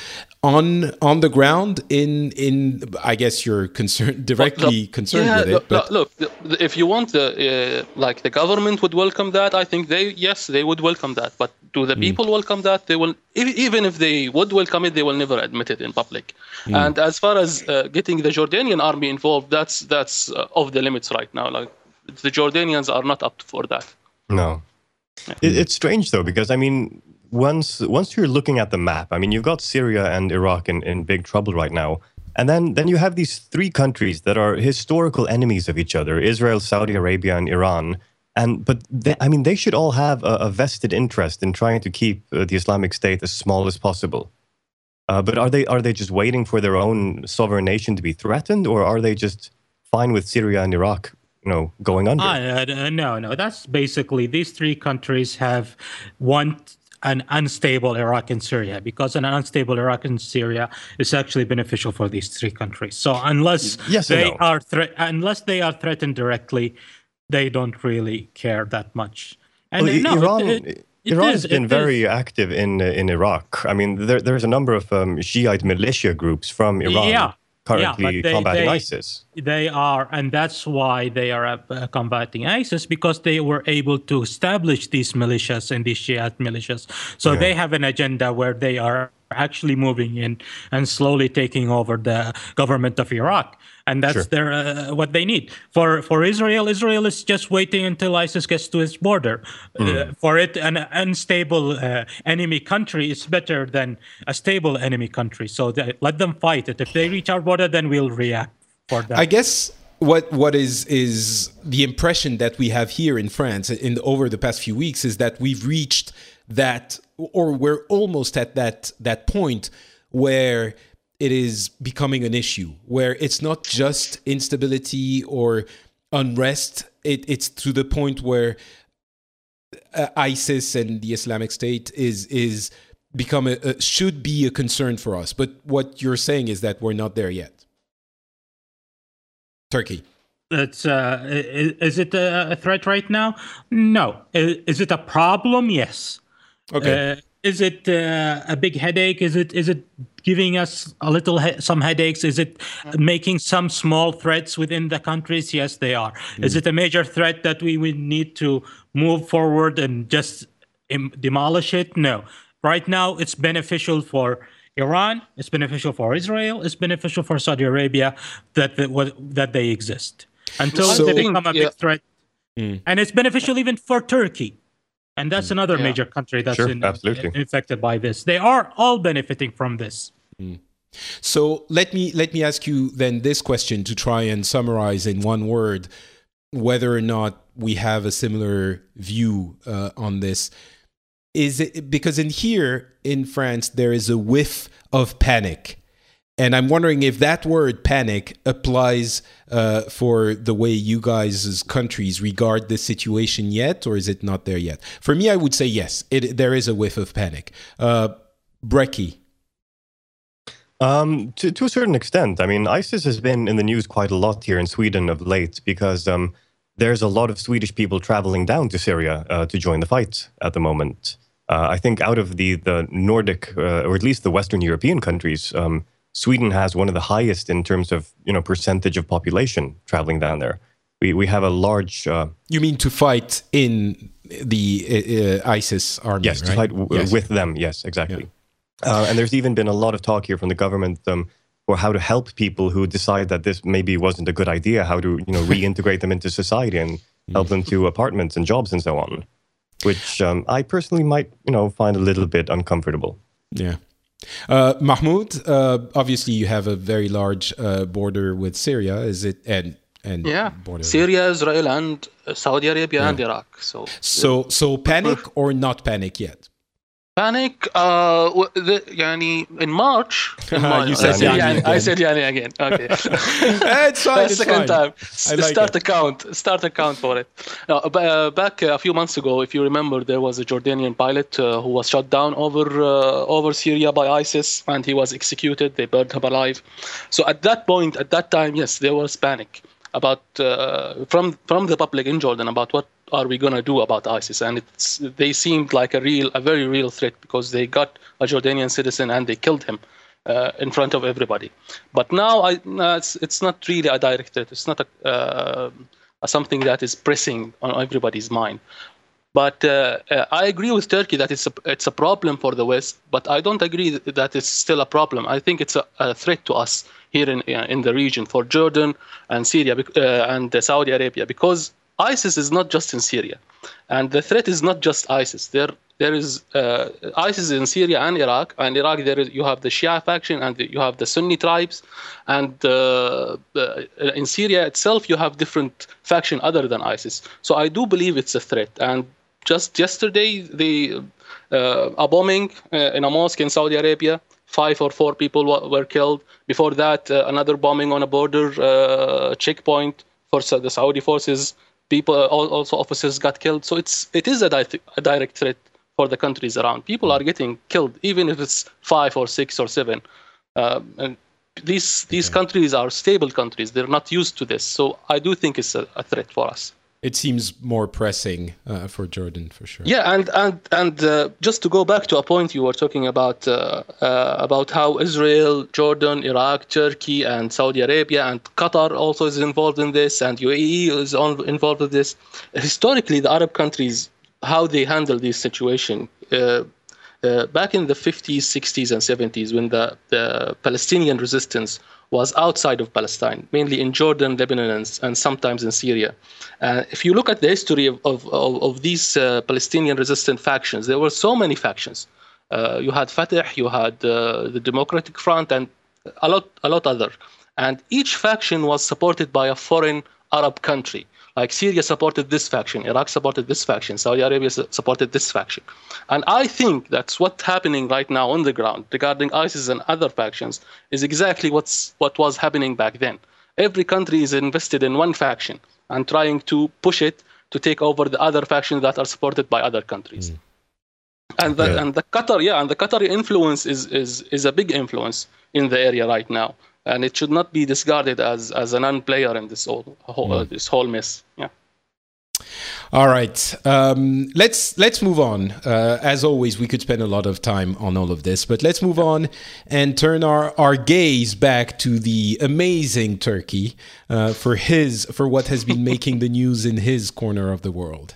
S1: on on the ground. In in I guess you're concerned directly look, concerned
S3: yeah,
S1: with it.
S3: Look,
S1: but
S3: look, if you want the uh, like the government would welcome that, I think they yes they would welcome that. But do the people mm. welcome that? They will, even if they would welcome it, they will never admit it in public. Mm. And as far as uh, getting the Jordanian army involved, that's that's uh, off the limits right now. Like the Jordanians are not up for that.
S4: No. It, it's strange though, because I mean, once once you're looking at the map, I mean, you've got Syria and Iraq in, in big trouble right now, and then then you have these three countries that are historical enemies of each other: Israel, Saudi Arabia, and Iran. And but they, I mean, they should all have a, a vested interest in trying to keep uh, the Islamic State as small as possible. Uh, but are they are they just waiting for their own sovereign nation to be threatened, or are they just fine with Syria and Iraq, you know, going under?
S2: Uh, uh, no, no. That's basically, these three countries have want an unstable Iraq and Syria, because an unstable Iraq and Syria is actually beneficial for these three countries. So unless
S4: yes
S2: they
S4: no.
S2: are thre- unless they are threatened directly, they don't really care that much. And
S4: well,
S2: no,
S4: Iran,
S2: it, it, it
S4: Iran
S2: is,
S4: has been very is. active in uh, in Iraq. I mean, there, there's a number of um, Shiite militia groups from Iran.
S2: Yeah.
S4: currently
S2: yeah, they,
S4: combating
S2: they,
S4: ISIS.
S2: They are, and that's why they are uh, combating ISIS, because they were able to establish these militias and these Shiite militias. So yeah. they have an agenda where they are actually moving in and slowly taking over the government of Iraq. And that's sure. their uh, what they need. For for Israel, Israel is just waiting until ISIS gets to its border. Mm. Uh, for it, an unstable uh, enemy country is better than a stable enemy country. So they, let them fight it. If they reach our border, then we'll react for that.
S1: I guess what what is is the impression that we have here in France in over the past few weeks is that we've reached that, or we're almost at that that point where it is becoming an issue, where it's not just instability or unrest. It, it's to the point where uh, ISIS and the Islamic State is is become a, a, should be a concern for us. But what you're saying is that we're not there yet. Turkey.
S2: It's uh, is, is it a threat right now? No. Is, is it a problem? Yes.
S1: Okay.
S2: Uh, is it uh, a big headache? Is it is it giving us a little he- some headaches? Is it making some small threats within the countries? Yes, they are. Mm. Is it a major threat that we would need to move forward and just im- demolish it? No. Right now, it's beneficial for Iran. It's beneficial for Israel. It's beneficial for Saudi Arabia that that, that they exist until so, they become a yeah. big threat. Mm. And it's beneficial even for Turkey. And that's another yeah. major country that's
S4: sure,
S2: in,
S4: absolutely.
S2: infected by this. They are all benefiting from this.
S1: Mm. So let me let me ask you then this question to try and summarize in one word whether or not we have a similar view uh, on this. Is it because in here in France there is a whiff of panic? And I'm wondering if that word panic applies uh, for the way you guys' countries regard this situation yet, or is it not there yet? For me, I would say yes, it, there is a whiff of panic. Uh, Brecky.
S4: Um, to, to a certain extent. I mean, ISIS has been in the news quite a lot here in Sweden of late because um, there's a lot of Swedish people traveling down to Syria uh, to join the fight at the moment. Uh, I think out of the, the Nordic, uh, or at least the Western European countries, um, Sweden has one of the highest in terms of, you know, percentage of population traveling down there. We we have a large. Uh,
S1: you mean to fight in the uh, ISIS army?
S4: Yes,
S1: right?
S4: to fight w-
S1: yes.
S4: with them. Yes, exactly. Yeah. Uh, and there's even been a lot of talk here from the government um, or how to help people who decide that this maybe wasn't a good idea, how to, you know, reintegrate them into society and help them to apartments and jobs and so on, which um, I personally might, you know, find a little bit uncomfortable.
S1: Yeah. Uh, Mahmoud, uh, obviously you have a very large uh, border with Syria, is it? And and
S3: yeah,
S1: border
S3: Syria, Israel, and Saudi Arabia, yeah. and Iraq. So,
S1: so, so panic or not panic yet?
S3: Panic. Uh, the, يعني, in March. In March
S1: you said
S3: I said
S1: yani,
S3: yani, I said yani again. Okay.
S1: It's fine. It's
S3: second
S1: fine.
S3: time.
S1: I like
S3: start
S1: it.
S3: a count. Start a count for it. Now, uh, back a few months ago, if you remember, there was a Jordanian pilot uh, who was shot down over uh, over Syria by ISIS, and he was executed. They burned him alive. So at that point, at that time, yes, there was panic about uh, from from the public in Jordan about what are we going to do about ISIS, and it's they seemed like a real a very real threat because they got a Jordanian citizen and they killed him uh, in front of everybody. But now I no, it's it's not really a direct threat. It's not a, uh, a something that is pressing on everybody's mind. But uh, uh, I agree with Turkey that it's a, it's a problem for the West, but I don't agree that it's still a problem. I think it's a, a threat to us here in in the region, for Jordan and Syria uh, and Saudi Arabia, because ISIS is not just in Syria, and the threat is not just ISIS. There there is uh, ISIS in Syria and Iraq, and Iraq there is, you have the Shia faction and you have the Sunni tribes, and uh, uh, in Syria itself you have different faction other than ISIS. So I do believe it's a threat. And just yesterday, the uh, a bombing uh, in a mosque in Saudi Arabia, five or four people w- were killed. Before that, uh, another bombing on a border uh, checkpoint for the Saudi forces. People, also officers got killed. So it's it is a, di- a direct threat for the countries around. People are getting killed, even if it's five or six or seven. Uh, and these these okay. countries are stable countries. They're not used to this. So I do think it's a, a threat for us.
S1: It seems more pressing uh, for Jordan, for sure.
S3: Yeah, and and and uh, just to go back to a point you were talking about uh, uh, about how Israel, Jordan, Iraq, Turkey, and Saudi Arabia and Qatar also is involved in this, and U A E is on, involved with this. Historically, the Arab countries, how they handle this situation. Uh, uh, back in the fifties, sixties, and seventies, when the, the Palestinian resistance was outside of Palestine, mainly in Jordan, Lebanon, and, and sometimes in Syria. Uh, if you look at the history of, of, of, of these uh, Palestinian resistant factions, there were so many factions. Uh, you had Fatah, you had uh, the Democratic Front, and a lot, a lot other. And each faction was supported by a foreign Arab country. Like Syria supported this faction, Iraq supported this faction, Saudi Arabia supported this faction. And I think that's what's happening right now on the ground regarding ISIS and other factions is exactly what's what was happening back then. Every country is invested in one faction and trying to push it to take over the other factions that are supported by other countries. Mm. And the yeah. and the Qatar, yeah, and the Qatari influence is is is a big influence in the area right now. And it should not be discarded as, as a non-player in this whole, whole mm. uh, this whole mess. Yeah.
S1: All right. Um, let's let's move on. Uh, as always, we could spend a lot of time on all of this, but let's move on and turn our, our gaze back to the amazing Turkey uh, for his for what has been making the news in his corner of the world.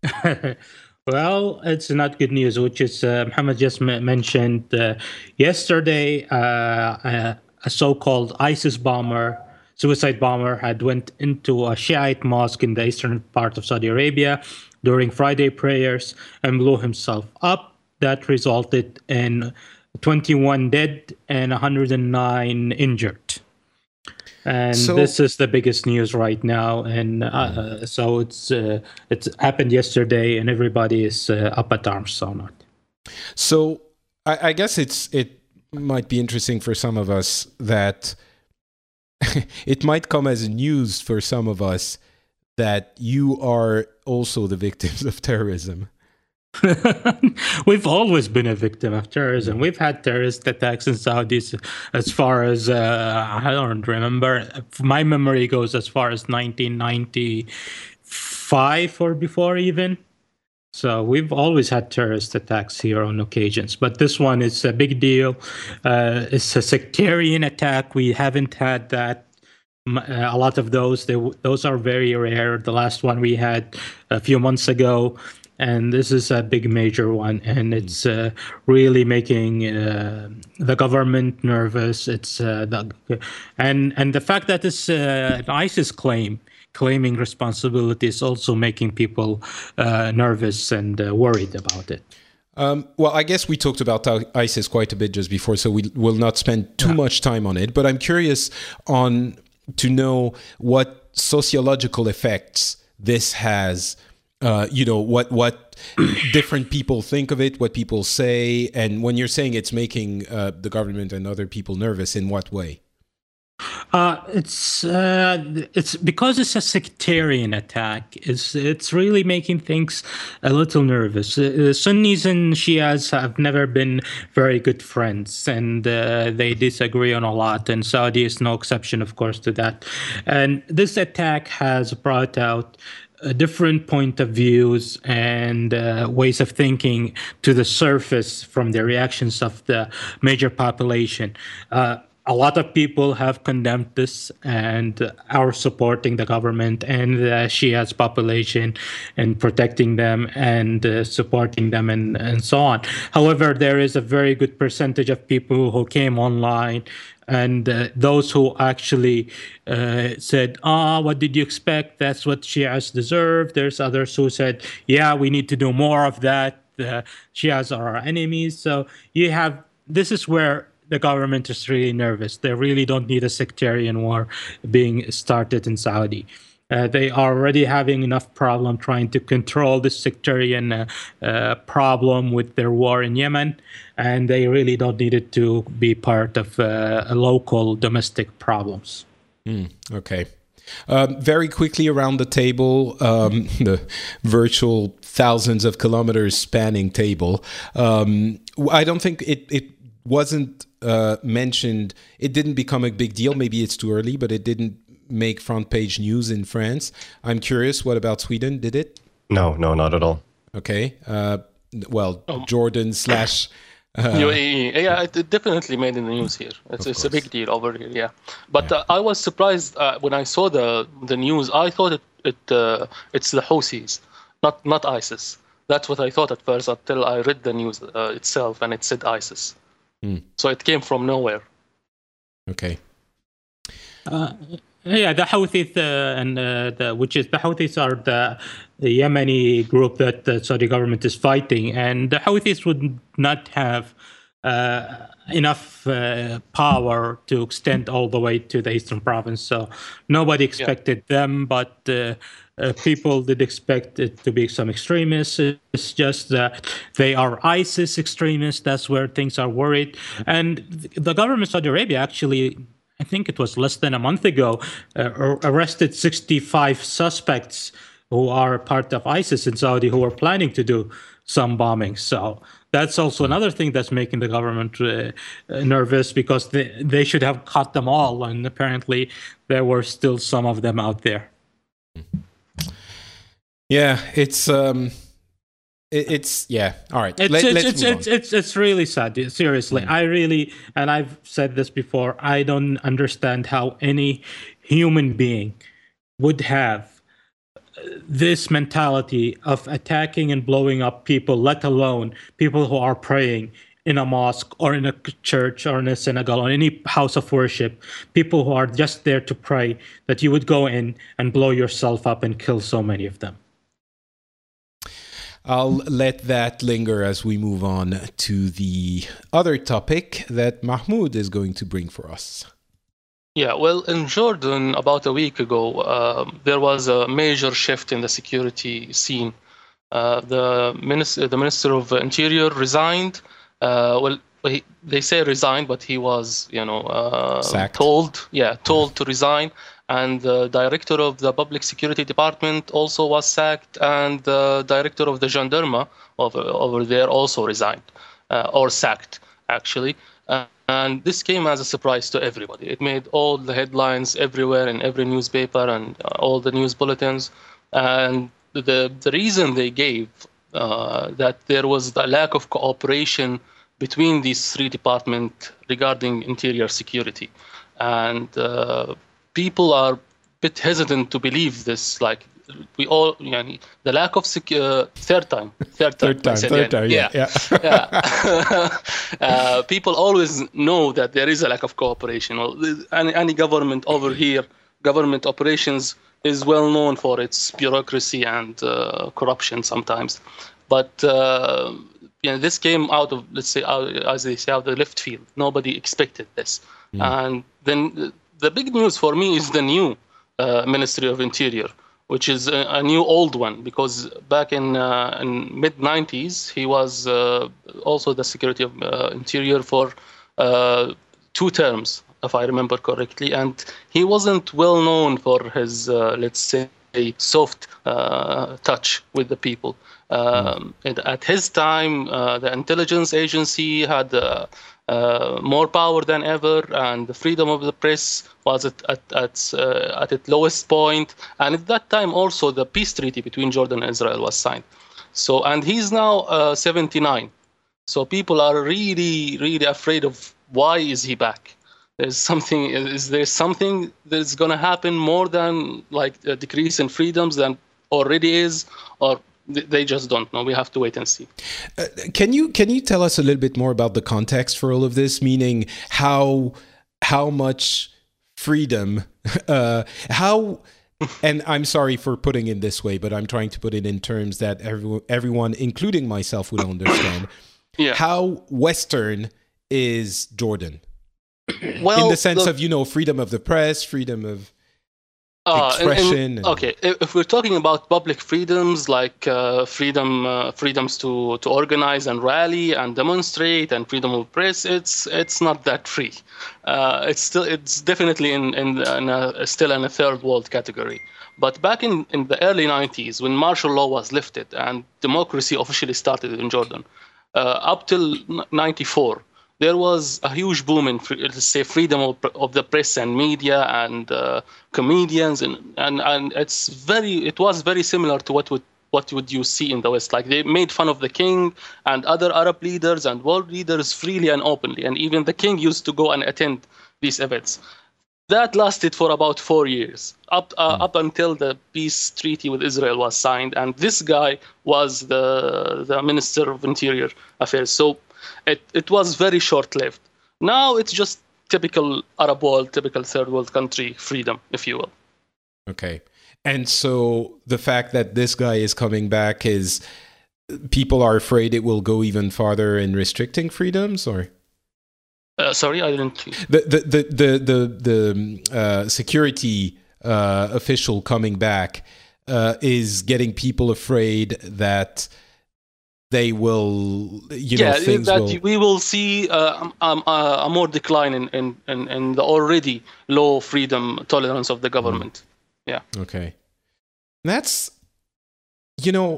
S2: Well, it's not good news, which is uh, Mohammed just m- mentioned uh, yesterday. Uh, uh, A so-called ISIS bomber, suicide bomber, had went into a Shiite mosque in the eastern part of Saudi Arabia during Friday prayers and blew himself up. That resulted in twenty-one dead and one hundred nine injured. And so, this is the biggest news right now. And uh, so it's uh, it's happened yesterday, and everybody is uh, up at arms on it.
S1: So I, I guess it's it. might be interesting for some of us that it might come as news for some of us that you are also the victims of terrorism.
S2: We've always been a victim of terrorism. We've had terrorist attacks in Saudis as far as, uh, I don't remember. My memory goes as far as nineteen ninety-five or before even. So we've always had terrorist attacks here on occasions, but this one is a big deal. Uh, it's a sectarian attack. We haven't had that. Uh, a lot of those. They, those are very rare. The last one we had a few months ago And this is a big major one, and it's uh, really making uh, the government nervous. It's uh, the, and and the fact that it's uh, an ISIS claim, claiming responsibility, is also making people uh, nervous and uh, worried about it.
S1: Um, well, I guess we talked about ISIS quite a bit just before, so we will not spend too yeah. much time on it. But I'm curious on to know what sociological effects this has. Uh, you know, what what different people think of it, what people say, and when you're saying it's making uh, the government and other people nervous, in what way?
S2: Uh, it's uh, it's because it's a sectarian attack. It's it's really making things a little nervous. Uh, Sunnis and Shias have never been very good friends, and uh, they disagree on a lot. And Saudi is no exception, of course, to that. And this attack has brought out a different point of views and uh, ways of thinking to the surface from the reactions of the major population. Uh, A lot of people have condemned this and are supporting the government and the Shia's population and protecting them and uh, supporting them and, and so on. However, there is a very good percentage of people who came online and uh, those who actually uh, said, ah, oh, what did you expect? That's what Shias deserve. There's others who said, yeah, we need to do more of that. The Shias are our enemies. So you have, this is where the government is really nervous. They really don't need a sectarian war being started in Saudi. Uh, they are already having enough problem trying to control this sectarian uh, uh, problem with their war in Yemen, and they really don't need it to be part of uh, local domestic problems.
S1: Mm, okay. Um, very quickly around the table, um, the virtual thousands of kilometers spanning table. Um, I don't think it, it wasn't uh, mentioned. It didn't become a big deal. Maybe it's too early, but it didn't make front page news in France. I'm curious, what about Sweden? Did it?
S4: No, no, not at all.
S1: Okay. Uh, well, um, Jordan slash... Uh,
S3: U A E. Yeah, it definitely made in the news here. It's, it's a big deal over here, yeah. But yeah. Uh, I was surprised uh, when I saw the the news. I thought it, it uh, it's the Houthis, not not ISIS. That's what I thought at first until I read the news uh, itself, and it said ISIS. Mm. So it came from nowhere.
S1: Okay.
S2: Uh, yeah, the Houthis, uh, and uh, the, which is the Houthis are the, the Yemeni group that the Saudi government is fighting, and the Houthis would not have uh, enough uh, power to extend all the way to the eastern province. So nobody expected yeah. them, but uh, uh, people did expect it to be some extremists. It's just that they are ISIS extremists. That's where things are worried. And the government of Saudi Arabia actually, I think it was less than a month ago, uh, arrested sixty-five suspects who are part of ISIS in Saudi who are planning to do some bombings. So that's also another thing that's making the government uh, nervous, because they, they should have caught them all, and apparently there were still some of them out there.
S1: Yeah, it's um, it, it's yeah. All right,
S2: it's
S1: Let,
S2: it's
S1: let's
S2: it's,
S1: move
S2: it's,
S1: on.
S2: it's it's really sad. Seriously, mm. I really, and I've said this before, I don't understand how any human being would have this mentality of attacking and blowing up people, let alone people who are praying in a mosque or in a church or in a synagogue or any house of worship, people who are just there to pray, that you would go in and blow yourself up and kill so many of them.
S1: I'll let that linger as we move on to the other topic that Mahmoud is going to bring for us.
S3: Yeah, well, in Jordan, about a week ago, uh, there was a major shift in the security scene. Uh, the, minister, the Minister of Interior resigned. Uh, well, he, they say resigned, but he was, you know, uh, told, yeah, told to resign. And the director of the Public Security Department also was sacked, and the director of the Gendarme over, over there also resigned, uh, or sacked, actually. Uh, and this came as a surprise to everybody. It made all the headlines everywhere in every newspaper and uh, all the news bulletins. And the the reason they gave uh, that there was a lack of cooperation between these three departments regarding interior security. And uh, people are a bit hesitant to believe this. Like, we all, yani, the lack of secure, third time, third time,
S1: third time, third time, yeah. yeah.
S3: yeah. uh, people always know that there is a lack of cooperation. Any, any government over here, government operations is well known for its bureaucracy and uh, corruption sometimes. But uh, you know, this came out of, let's say, out, as they say, out of the left field. Nobody expected this. Mm. And then the big news for me is the new uh, Ministry of Interior, which is a, a new old one, because back in, uh, in mid nineties, he was uh, also the Secretary of uh, Interior for uh, two terms, if I remember correctly. And he wasn't well known for his, uh, let's say, soft uh, touch with the people. Um, mm. At his time, uh, the intelligence agency had uh, uh, more power than ever, and the freedom of the press was at at at, uh, at its lowest point. And at that time, also the peace treaty between Jordan and Israel was signed. So, and he's now uh, seventy-nine. So people are really, really afraid of why is he back. There's something. Is there something that's going to happen more than like a decrease in freedoms than already is, or they just don't know? We have to wait and see.
S1: Uh, can you can you tell us a little bit more about the context for all of this? Meaning how how much freedom, uh, how, and I'm sorry for putting it this way, but I'm trying to put it in terms that everyone, everyone including myself, would understand.
S3: Yeah.
S1: How Western is Jordan?
S3: Well,
S1: in the sense
S3: the,
S1: of, you know, freedom of the press, freedom of uh, expression.
S3: And, and, okay, if we're talking about public freedoms, like uh, freedom, uh, freedoms to, to organize and rally and demonstrate, and freedom of press, it's it's not that free. Uh, it's still it's definitely in in, in a, still in a third world category. But back in, in the early nineties, when martial law was lifted and democracy officially started in Jordan, uh, up till ninety-four. There was a huge boom in, let's say, freedom of, of the press and media and uh, comedians, and, and and it's very it was very similar to what would what would you see in the West. Like, they made fun of the king and other Arab leaders and world leaders freely and openly, and even the king used to go and attend these events. That lasted for about four years, up uh, mm. up until the peace treaty with Israel was signed, and this guy was the the Minister of Interior Affairs. So. It it was very short-lived. Now it's just typical Arab world, typical third world country freedom, if you will.
S1: Okay. And so the fact that this guy is coming back is, people are afraid it will go even farther in restricting freedoms, or?
S3: Uh, sorry, I didn't.
S1: The the the the the, the uh, security uh, official coming back uh, is getting people afraid that they will, you know,
S3: yeah,
S1: things
S3: that
S1: will...
S3: we will see uh, um, uh, a more decline in, in, in, in the already low freedom tolerance of the government. Mm. Yeah.
S1: Okay. That's, you know,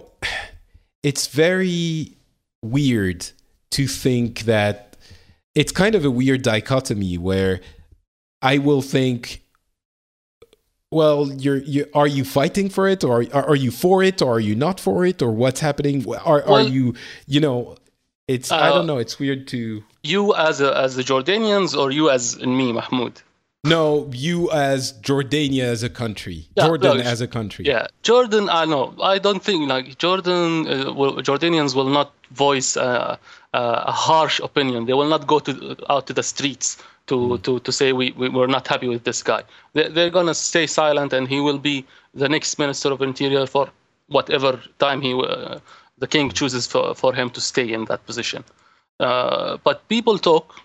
S1: it's very weird to think that it's kind of a weird dichotomy where I will think, well, you're, you are you fighting for it, or are, are you for it, or are you not for it, or what's happening? Are well, are you, you know, it's uh, I don't know. It's weird to
S3: you as a, as the Jordanians, or you as in me, Mahmoud.
S1: No, you as Jordania as a country, yeah, Jordan no, as a country.
S3: Yeah, Jordan. I know. I don't think like Jordan. Uh, will, Jordanians will not voice uh, uh, a harsh opinion. They will not go to out to the streets to, mm. to, to say we, we, we're not happy with this guy. They, they're going to stay silent, and he will be the next Minister of Interior for whatever time he uh, the king chooses for, for him to stay in that position. Uh, but people talk,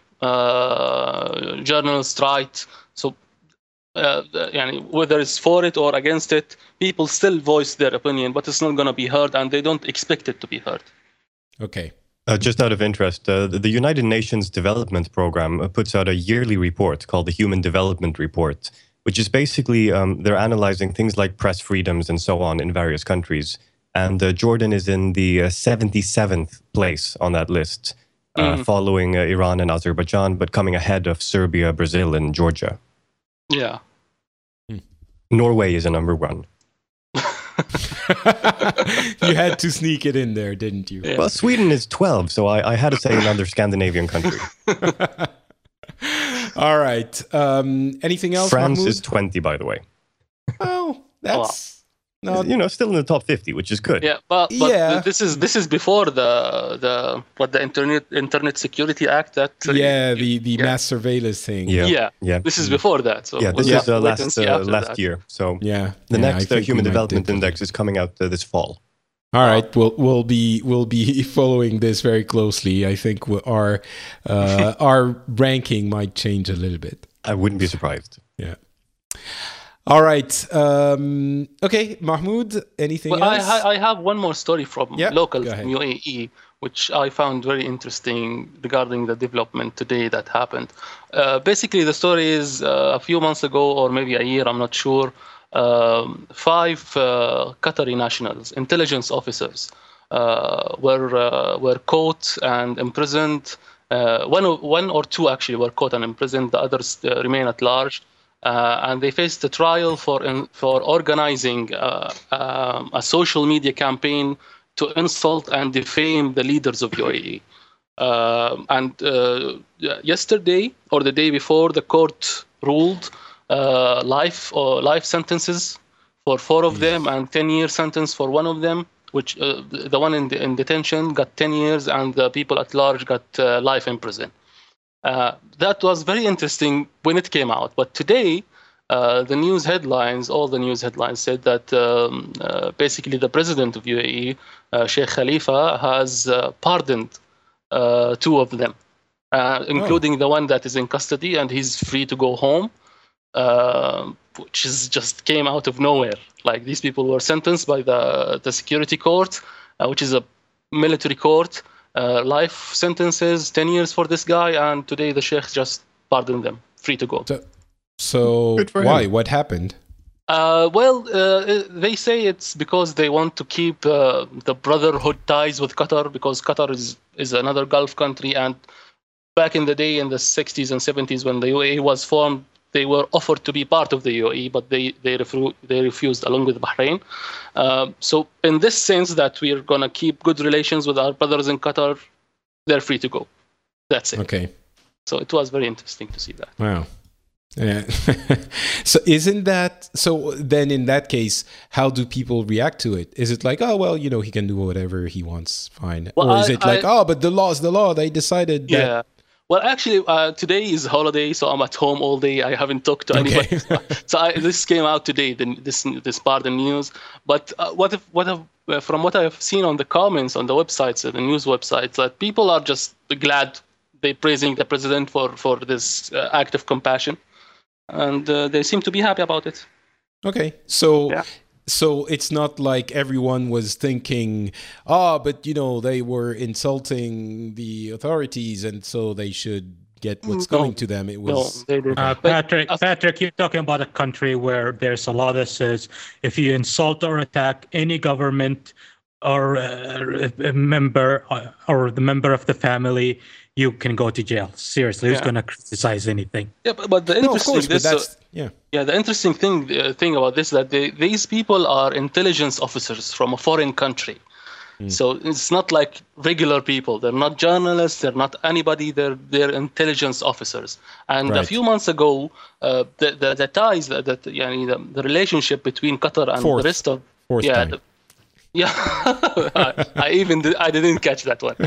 S3: uh, journalists write, so uh, yani, whether it's for it or against it, people still voice their opinion, but it's not going to be heard, and they don't expect it to be heard.
S1: Okay.
S4: Uh, just out of interest, uh, the United Nations Development Program uh, puts out a yearly report called the Human Development Report, which is basically, um, they're analyzing things like press freedoms and so on in various countries. And uh, Jordan is in the uh, seventy-seventh place on that list, uh, mm. following uh, Iran and Azerbaijan, but coming ahead of Serbia, Brazil, and Georgia.
S3: Yeah.
S4: Mm. Norway is a number one.
S1: You had to sneak it in there, didn't you?
S4: Yeah. Well, Sweden is twelve, so I, I had to say another Scandinavian country.
S1: All right. Um, anything else?
S4: France
S1: Mahmoud?
S4: is twenty, by the way.
S1: Oh, that's No,
S4: you know, still in the top fifty, which is good.
S3: Yeah, but, but
S1: Yeah.
S3: this is this is before the the what the Internet Internet Security Act that
S1: yeah, the, the
S3: yeah.
S1: mass surveillance thing.
S4: Yeah.
S3: yeah
S4: Yeah.
S3: this is before that. So
S4: Yeah, this
S3: we'll
S4: is uh,
S3: wait and
S4: last
S3: see
S4: uh,
S3: after
S4: last
S3: that.
S4: year. So
S1: Yeah.
S4: the
S1: yeah, I
S4: next uh,
S1: think we
S4: Human
S1: might
S4: Development
S1: dip into
S4: Index
S1: it.
S4: is coming out uh, this fall.
S1: All right, we'll we'll be we'll be following this very closely. I think we- our uh, our ranking might change a little bit.
S4: I wouldn't be surprised.
S1: Yeah. All right. Um, okay, Mahmoud. Anything
S3: Well, I,
S1: else?
S3: ha- I have one more story from
S1: Yeah,
S3: locals
S1: go ahead.
S3: in U A E, which I found very interesting regarding the development today that happened. Uh, basically, the story is uh, a few months ago, or maybe a year, I'm not sure, um, five uh, Qatari nationals, intelligence officers, uh, were uh, were caught and imprisoned. Uh, one, o- one or two actually were caught and imprisoned. The others uh, remain at large. Uh, and they faced a trial for in, for organizing uh, um, a social media campaign to insult and defame the leaders of U A E. Um and uh, yesterday or the day before, the court ruled uh, life or life sentences for four of them and ten year sentence for one of them. Which uh, the one in, the, in detention got ten years, and the people at large got uh, life in prison. Uh, that was very interesting when it came out. But today, uh, the news headlines, all the news headlines said that um, uh, basically the president of U A E, uh, Sheikh Khalifa, has uh, pardoned uh, two of them, uh, including oh. the one that is in custody, and he's free to go home, uh, which is just came out of nowhere. Like, these people were sentenced by the, the security court, uh, which is a military court. Uh, life sentences, ten years for this guy, and today the sheikh just pardoned them, free to go.
S1: So, so why?
S4: him.
S1: What happened?
S3: Uh, well, uh, they say it's because they want to keep uh, the brotherhood ties with Qatar, because Qatar is, is another Gulf country, and back in the day, in the sixties and seventies, when the U A E was formed, they were offered to be part of the U A E, but they they, refu- they refused, along with Bahrain. Uh, so in this sense that we're going to keep good relations with our brothers in Qatar, they're free to go. That's it.
S1: Okay.
S3: So it was very interesting to see that.
S1: Wow. Yeah. So isn't that, so then in that case, how do people react to it? Is it like, oh, well, you know, he can do whatever he wants, fine.
S3: Well,
S1: or is
S3: I,
S1: it like,
S3: I,
S1: oh, but the law is the law. They decided that.
S3: Yeah. Well, actually, uh, today is holiday, so I'm at home all day. I haven't talked to anybody. Okay. So I, this came out today, the, this this part of news. But uh, what if, what if, uh, from what I've seen on the comments on the websites, uh, the news websites, that people are just glad, they're praising the president for, for this uh, act of compassion. And uh, they seem to be happy about it.
S1: Okay. So...
S3: Yeah.
S1: So it's not like everyone was thinking, ah, oh, but, you know, they were insulting the authorities and so they should get what's
S3: no.
S1: coming to them. It was...
S3: No, they didn't.
S2: Uh, Patrick, Patrick, you're talking about a country where there's a law that says if you insult or attack any government or uh, a member or the member of the family, you can go to jail. Seriously, who's
S3: Yeah.
S2: going to criticize anything?
S3: Yeah, but, but the
S1: No, of
S3: interesting
S1: course, but
S3: this, uh,
S1: that's... Yeah.
S3: Yeah, the interesting thing uh, thing about this is that they, these people are intelligence officers from a foreign country. Mm. So it's not like regular people. They're not journalists. They're not anybody. They're they're intelligence officers. And
S1: Right.
S3: a few months ago, uh, the, the the ties that, that yani the, the relationship between Qatar and
S1: Fourth.
S3: the rest of
S1: Fourth
S3: yeah
S1: time.
S3: the, yeah I, I even did, I didn't catch that one.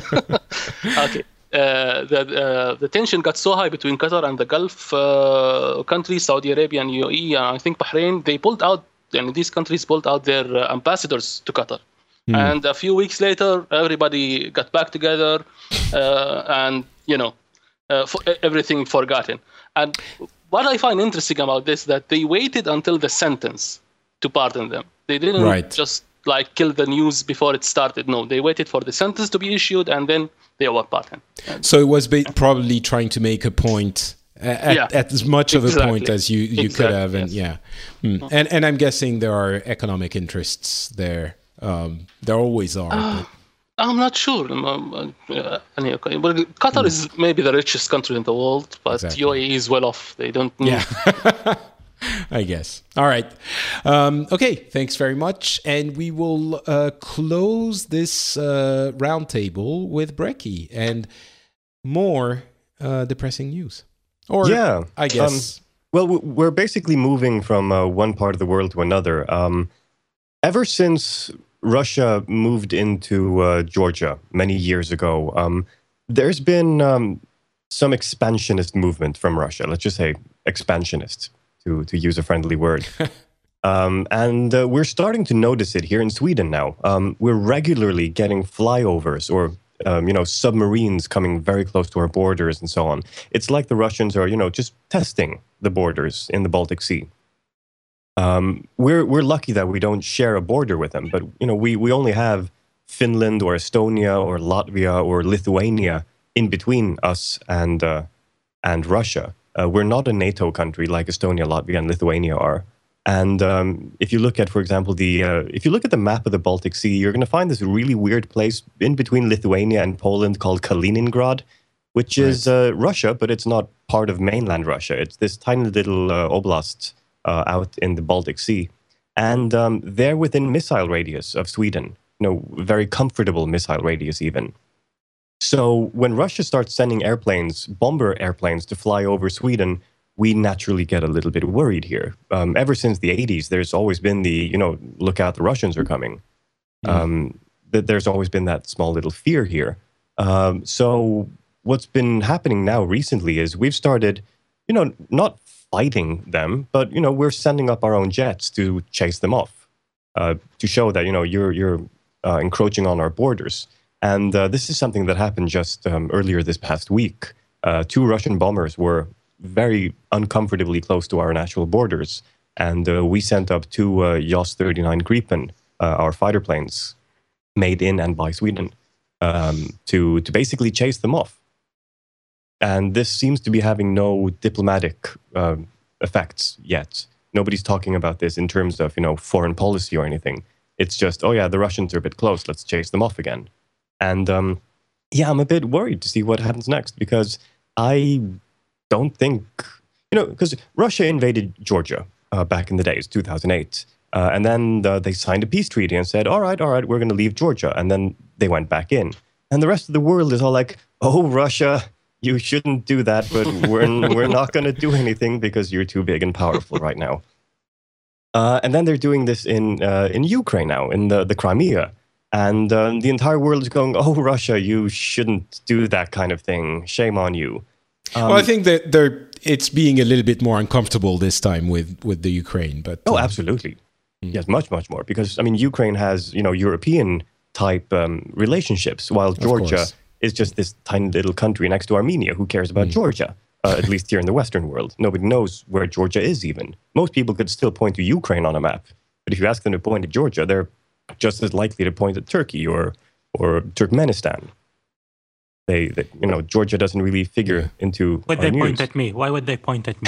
S3: Okay. Uh, the uh, the tension got so high between Qatar and the Gulf uh, countries, Saudi Arabia and U A E, and I think Bahrain. They pulled out, and these countries pulled out their uh, ambassadors to Qatar. Mm. And a few weeks later, everybody got back together, uh, and you know, uh, for, everything forgotten. And what I find interesting about this that they waited until the sentence to pardon them. They didn't
S1: Right.
S3: just like kill the news before it started. No, they waited for the sentence to be issued, and then they were pardoned.
S1: So it was ba- probably trying to make a point uh, at,
S3: Yeah.
S1: at as much of
S3: Exactly.
S1: a point as you, you
S3: Exactly,
S1: could have. And
S3: yes.
S1: yeah. Mm. And, and I'm guessing there are economic interests there. Um, there always are.
S3: Uh,
S1: but-
S3: I'm not sure. Um, uh, anyway, but Qatar mm. is maybe the richest country in the world, but
S1: Exactly.
S3: U A E is well off. They don't need...
S1: Yeah. I guess. All right. Um, okay. Thanks very much. And we will uh, close this uh, roundtable with Brecky and more uh, depressing news. Or,
S4: yeah,
S1: I guess.
S4: Um, well, we're basically moving from uh, one part of the world to another. Um, ever since Russia moved into uh, Georgia many years ago, um, there's been um, some expansionist movement from Russia. Let's just say expansionist, to, to use a friendly word. um, and uh, we're starting to notice it here in Sweden now. Um, we're regularly getting flyovers or um, you know, submarines coming very close to our borders and so on. It's like the Russians are, you know, just testing the borders in the Baltic Sea. Um, we're we're lucky that we don't share a border with them, but you know we, we only have Finland or Estonia or Latvia or Lithuania in between us and uh, and Russia. Uh, we're not a NATO country like Estonia, Latvia, and Lithuania are. And um, if you look at, for example, the uh, if you look at the map of the Baltic Sea, you're going to find this really weird place in between Lithuania and Poland called Kaliningrad, which is uh, Russia, but it's not part of mainland Russia. It's this tiny little uh, oblast. Uh, out in the Baltic Sea, and um, they're within missile radius of Sweden, you know, very comfortable missile radius even. So when Russia starts sending airplanes, bomber airplanes, to fly over Sweden, we naturally get a little bit worried here. Um, ever since the eighties, there's always been the, you know, look out, the Russians are coming. Mm. Um, that there's always been that small little fear here. Um, so what's been happening now recently is we've started, you know, not fighting them, but you know we're sending up our own jets to chase them off, uh, to show that you know you're you're uh, encroaching on our borders. And uh, this is something that happened just um, earlier this past week. Uh, two Russian bombers were very uncomfortably close to our national borders, and uh, we sent up two uh, Jas thirty-nine Gripen, uh, our fighter planes, made in and by Sweden, um, to to basically chase them off. And this seems to be having no diplomatic uh, effects yet. Nobody's talking about this in terms of, you know, foreign policy or anything. It's just, oh yeah, the Russians are a bit close, let's chase them off again. And um, yeah, I'm a bit worried to see what happens next, because I don't think, you know, because Russia invaded Georgia uh, back in the days, two thousand eight. Uh, and then uh, they signed a peace treaty and said, all right, all right, we're going to leave Georgia. And then they went back in. And the rest of the world is all like, oh, Russia, you shouldn't do that, but we're we're not going to do anything because you're too big and powerful right now. Uh, and then they're doing this in uh, in Ukraine now, in the, the Crimea. And uh, the entire world is going, oh, Russia, you shouldn't do that kind of thing. Shame on you. Um,
S1: well, I think that they're, it's being a little bit more uncomfortable this time with, with the Ukraine. But
S4: Oh,
S1: um,
S4: absolutely. Mm. Yes, much, much more. Because, I mean, Ukraine has, you know, European-type um, relationships, while Georgia is just this tiny little country next to Armenia. Who cares about mm. Georgia? Uh, at least here in the Western world. Nobody knows where Georgia is even. Most people could still point to Ukraine on a map. But if you ask them to point to Georgia, they're just as likely to point at Turkey or or Turkmenistan. They, they you know, Georgia doesn't really figure into
S2: Would
S4: our
S2: they
S4: news.
S2: point at me? Why would they point at me?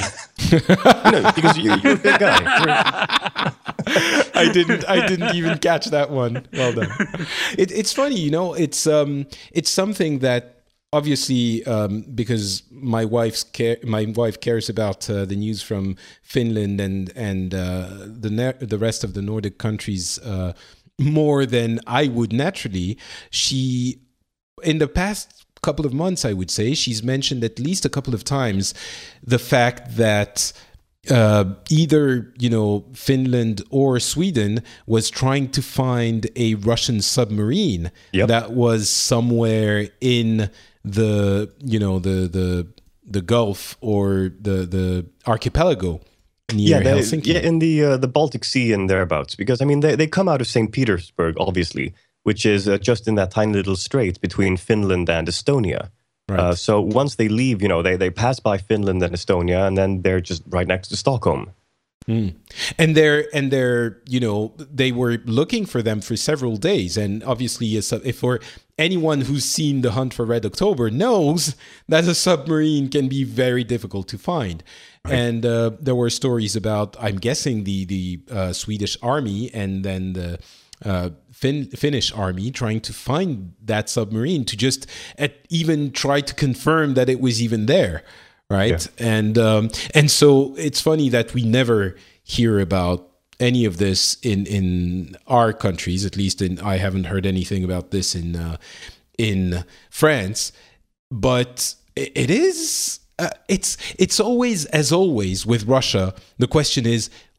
S4: No, because you, you're a big guy. You're-
S1: I didn't. I didn't even catch that one. Well done. It, it's funny, you know. It's um. It's something that obviously, um, because my wife's care, my wife cares about uh, the news from Finland and and uh, the ne- the rest of the Nordic countries uh, more than I would naturally. She, in the past couple of months, I would say, she's mentioned at least a couple of times the fact that uh, either, you know, Finland or Sweden was trying to find a Russian submarine
S4: Yep.
S1: that was somewhere in the, you know, the the the Gulf or the the archipelago near
S4: yeah, they,
S1: Helsinki.
S4: yeah, in the uh, the Baltic Sea and thereabouts. Because I mean, they they come out of Saint Petersburg, obviously, which is uh, just in that tiny little strait between Finland and Estonia.
S1: Right.
S4: Uh, so once they leave, you know, they, they pass by Finland and Estonia, and then they're just right next to Stockholm.
S1: Mm. And they're and they're you know they were looking for them for several days, and obviously, if for anyone who's seen The Hunt for Red October knows that a submarine can be very difficult to find. Right. And uh, there were stories about, I'm guessing, the the uh, Swedish army and then the uh, fin- Finnish army trying to find that submarine to just at even try to confirm that it was even there. Right. Yeah. And um, and so it's funny that we never hear about any of this in, in our countries. At least in I haven't heard anything about this in uh, in France. But it, it is uh, it's it's always, as always with Russia, the question is,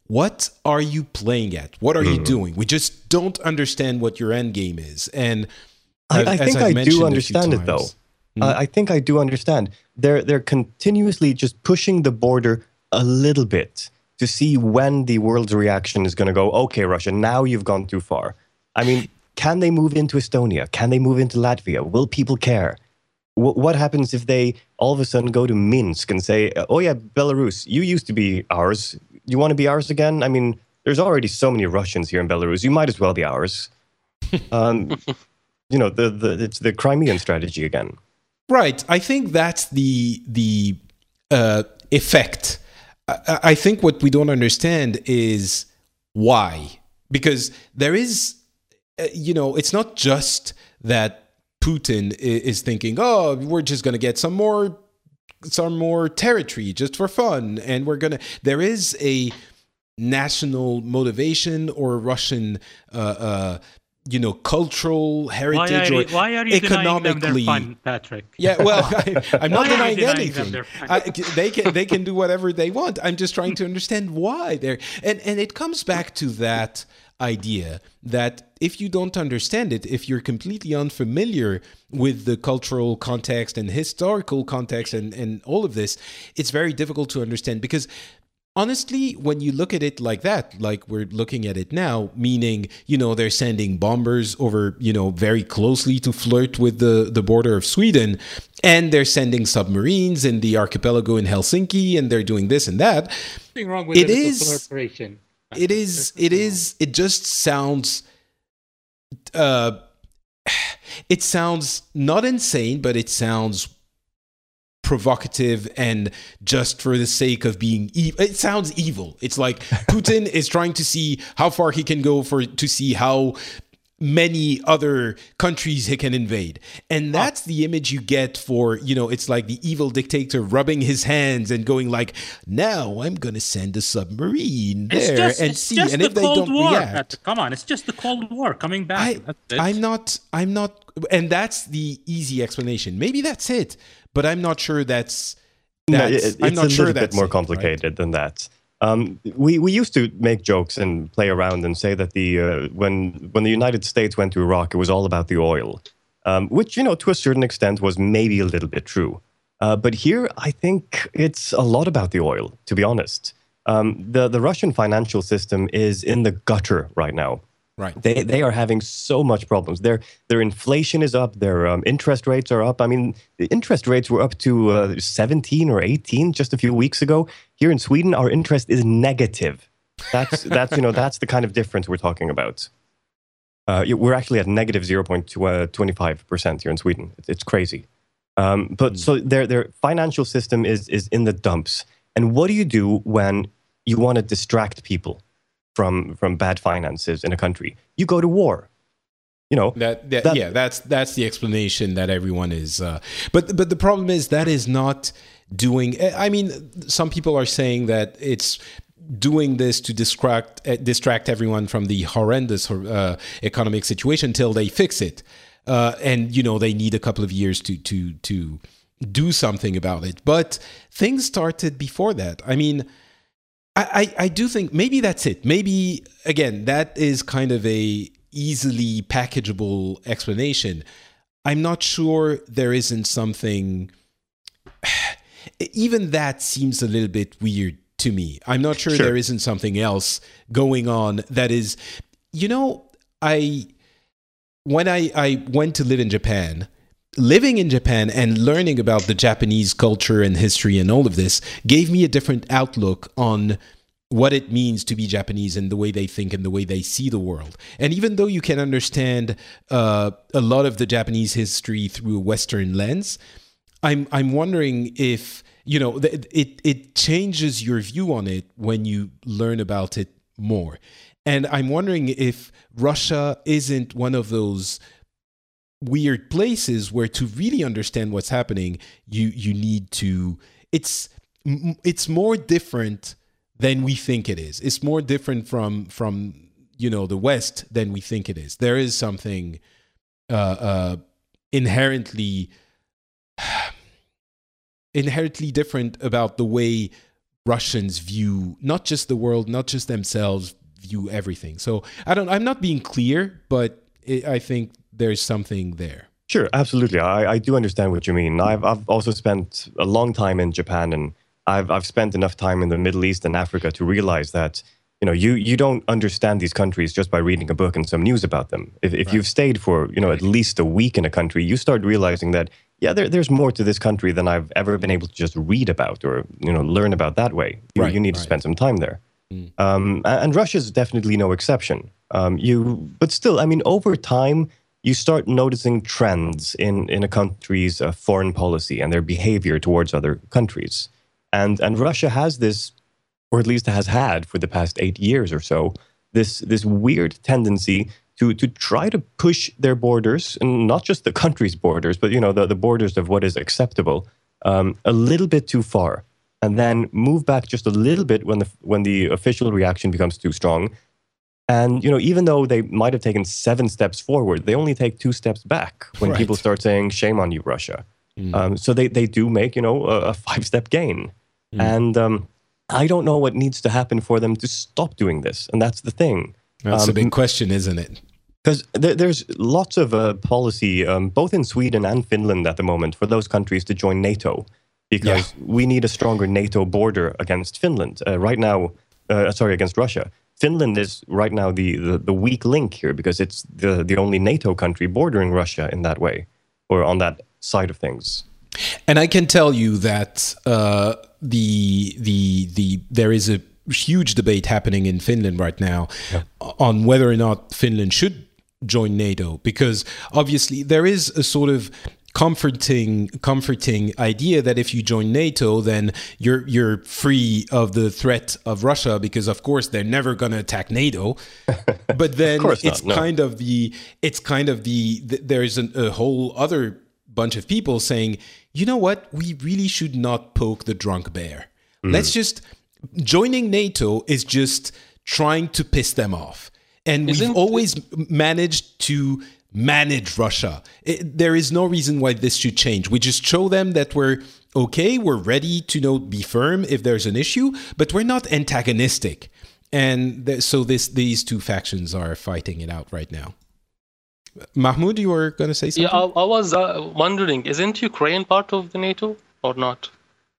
S1: what are you playing at? What are mm. you doing? We just don't understand what your end game is. And
S4: I, I think I do understand it, though. Mm. Uh, I think I do understand. They're they're continuously just pushing the border a little bit to see when the world's reaction is going to go, okay, Russia, now you've gone too far. I mean, can they move into Estonia? Can they move into Latvia? Will people care? W- what happens if they all of a sudden go to Minsk and say, oh yeah, Belarus, you used to be ours. You want to be ours again? I mean, there's already so many Russians here in Belarus. You might as well be ours. Um, you know, the, the it's the Crimean strategy again.
S1: Right. I think that's the the uh, effect. I, I think what we don't understand is why. Because there is, uh, you know, it's not just that Putin is thinking, oh, we're just going to get some more some more territory just for fun. And we're going to, there is a national motivation or Russian, uh, uh, you know, cultural heritage
S2: why are
S1: or
S2: you, why are you
S1: economically.
S2: Denying them their fun, Patrick?
S1: Yeah, well, I, I'm not
S2: Why
S1: denying
S2: denying
S1: anything. I, they can they can do whatever they want. I'm just trying to understand why they're, and and it comes back to that idea that if you don't understand it, if you're completely unfamiliar with the cultural context and historical context and, and all of this, it's very difficult to understand. Because honestly, when you look at it like that, like we're looking at it now, meaning, you know, they're sending bombers over, you know, very closely to flirt with the, the border of Sweden, and they're sending submarines in the archipelago in Helsinki, and they're doing this and that.
S2: Nothing wrong with it is proliferation.
S1: It is, it is, it just sounds, uh, it sounds not insane, but it sounds provocative and just for the sake of being evil. It sounds evil. It's like Putin is trying to see how far he can go for, to see how many other countries he can invade. And that's the image you get for, you know, it's like the evil dictator rubbing his hands and going like, now I'm going to send a submarine there
S2: just,
S1: and see. And if they don't
S2: War.
S1: react.
S2: Come on, it's just the Cold War coming back.
S1: I, I'm not, I'm not, and that's the easy explanation. Maybe that's it, but I'm not sure that's, that's
S4: no, it, it's
S1: I'm not
S4: a
S1: sure
S4: little
S1: that's
S4: bit more
S1: it,
S4: complicated
S1: right?
S4: than that. Um, we we used to make jokes and play around and say that the uh, when when the United States went to Iraq, it was all about the oil, um, which, you know, to a certain extent was maybe a little bit true. Uh, but here, I think it's a lot about the oil, to be honest. Um, the the Russian financial system is in the gutter right now.
S1: Right.
S4: They they are having so much problems. Their their inflation is up. Their um, interest rates are up. I mean, the interest rates were up to uh, seventeen or eighteen just a few weeks ago. Here in Sweden, our interest is negative. That's that's you know that's the kind of difference we're talking about. Uh, we're actually at negative zero point two five percent here in Sweden. It's, it's crazy. Um, but mm. so their their financial system is is in the dumps. And what do you do when you want to distract people from from bad finances in a country? You go to war. You know
S1: that, that,
S4: that
S1: yeah that's that's the explanation that everyone is uh but but the problem is that is not doing, I mean, some people are saying that it's doing this to distract uh, distract everyone from the horrendous uh, economic situation till they fix it, uh and you know they need a couple of years to to to do something about it. But things started before that. I mean, I, I, I do think maybe that's it. Maybe, again, that is kind of a easily packageable explanation. I'm not sure there isn't something... Even that seems a little bit weird to me. I'm not sure, sure. there isn't something else going on that is... You know, I when I, I went to live in Japan... Living in Japan and learning about the Japanese culture and history and all of this gave me a different outlook on what it means to be Japanese and the way they think and the way they see the world. And even though you can understand uh, a lot of the Japanese history through a Western lens, I'm I'm wondering if, you know, it it changes your view on it when you learn about it more. And I'm wondering if Russia isn't one of those weird places where to really understand what's happening, you you need to, it's it's more different than we think it is. It's more different from from you know the West than we think it is. There is something uh, uh, inherently inherently different about the way Russians view not just the world, not just themselves, view everything. So I don't. I'm not being clear, but it, I think there's something there.
S4: Sure, absolutely. I, I do understand what you mean. I've I've also spent a long time in Japan, and I've I've spent enough time in the Middle East and Africa to realize that, you know, you, you don't understand these countries just by reading a book and some news about them. If if right. you've stayed for, you know, at least a week in a country, you start realizing that, yeah, there, there's more to this country than I've ever been able to just read about or, you know, learn about that way. You, right, you need right. to spend some time there. Mm. Um, and Russia's definitely no exception. Um, you, but still, I mean, over time, you start noticing trends in, in a country's uh, foreign policy and their behavior towards other countries. And and Russia has this, or at least has had for the past eight years or so, this this weird tendency to to try to push their borders, and not just the country's borders, but, you know, the, the borders of what is acceptable, um, a little bit too far, and then move back just a little bit when the when the official reaction becomes too strong. And, you know, even though they might have taken seven steps forward, they only take two steps back when right. people start saying, shame on you, Russia. Mm. Um, so they, they do make, you know, a, a five-step gain. Mm. And um, I don't know what needs to happen for them to stop doing this. And that's the thing.
S1: That's
S4: um,
S1: a big question, isn't it?
S4: Because th- there's lots of uh, policy, um, both in Sweden and Finland at the moment, for those countries to join NATO. Because yeah. we need a stronger NATO border against Finland. Uh, right now, uh, sorry, against Russia. Finland is right now the, the, the weak link here because it's the, the only NATO country bordering Russia in that way, or on that side of things.
S1: And I can tell you that uh, the the the there is a huge debate happening in Finland right now yeah. on whether or not Finland should join NATO, because obviously there is a sort of comforting comforting idea that if you join NATO, then you're you're free of the threat of Russia, because of course they're never going to attack NATO. But then it's not, no. kind of the it's kind of the, the there's an, a whole other bunch of people saying, you know what, we really should not poke the drunk bear. Mm. Let's just joining NATO is just trying to piss them off, and Isn't we've always it- managed to manage Russia. It, there is no reason why this should change. We just show them that we're okay, we're ready to, you know, be firm if there's an issue, but we're not antagonistic. And th- so this these two factions are fighting it out right now. Mahmoud, you were going to say something?
S3: Yeah, I, I was uh, wondering, isn't Ukraine part of the NATO or not?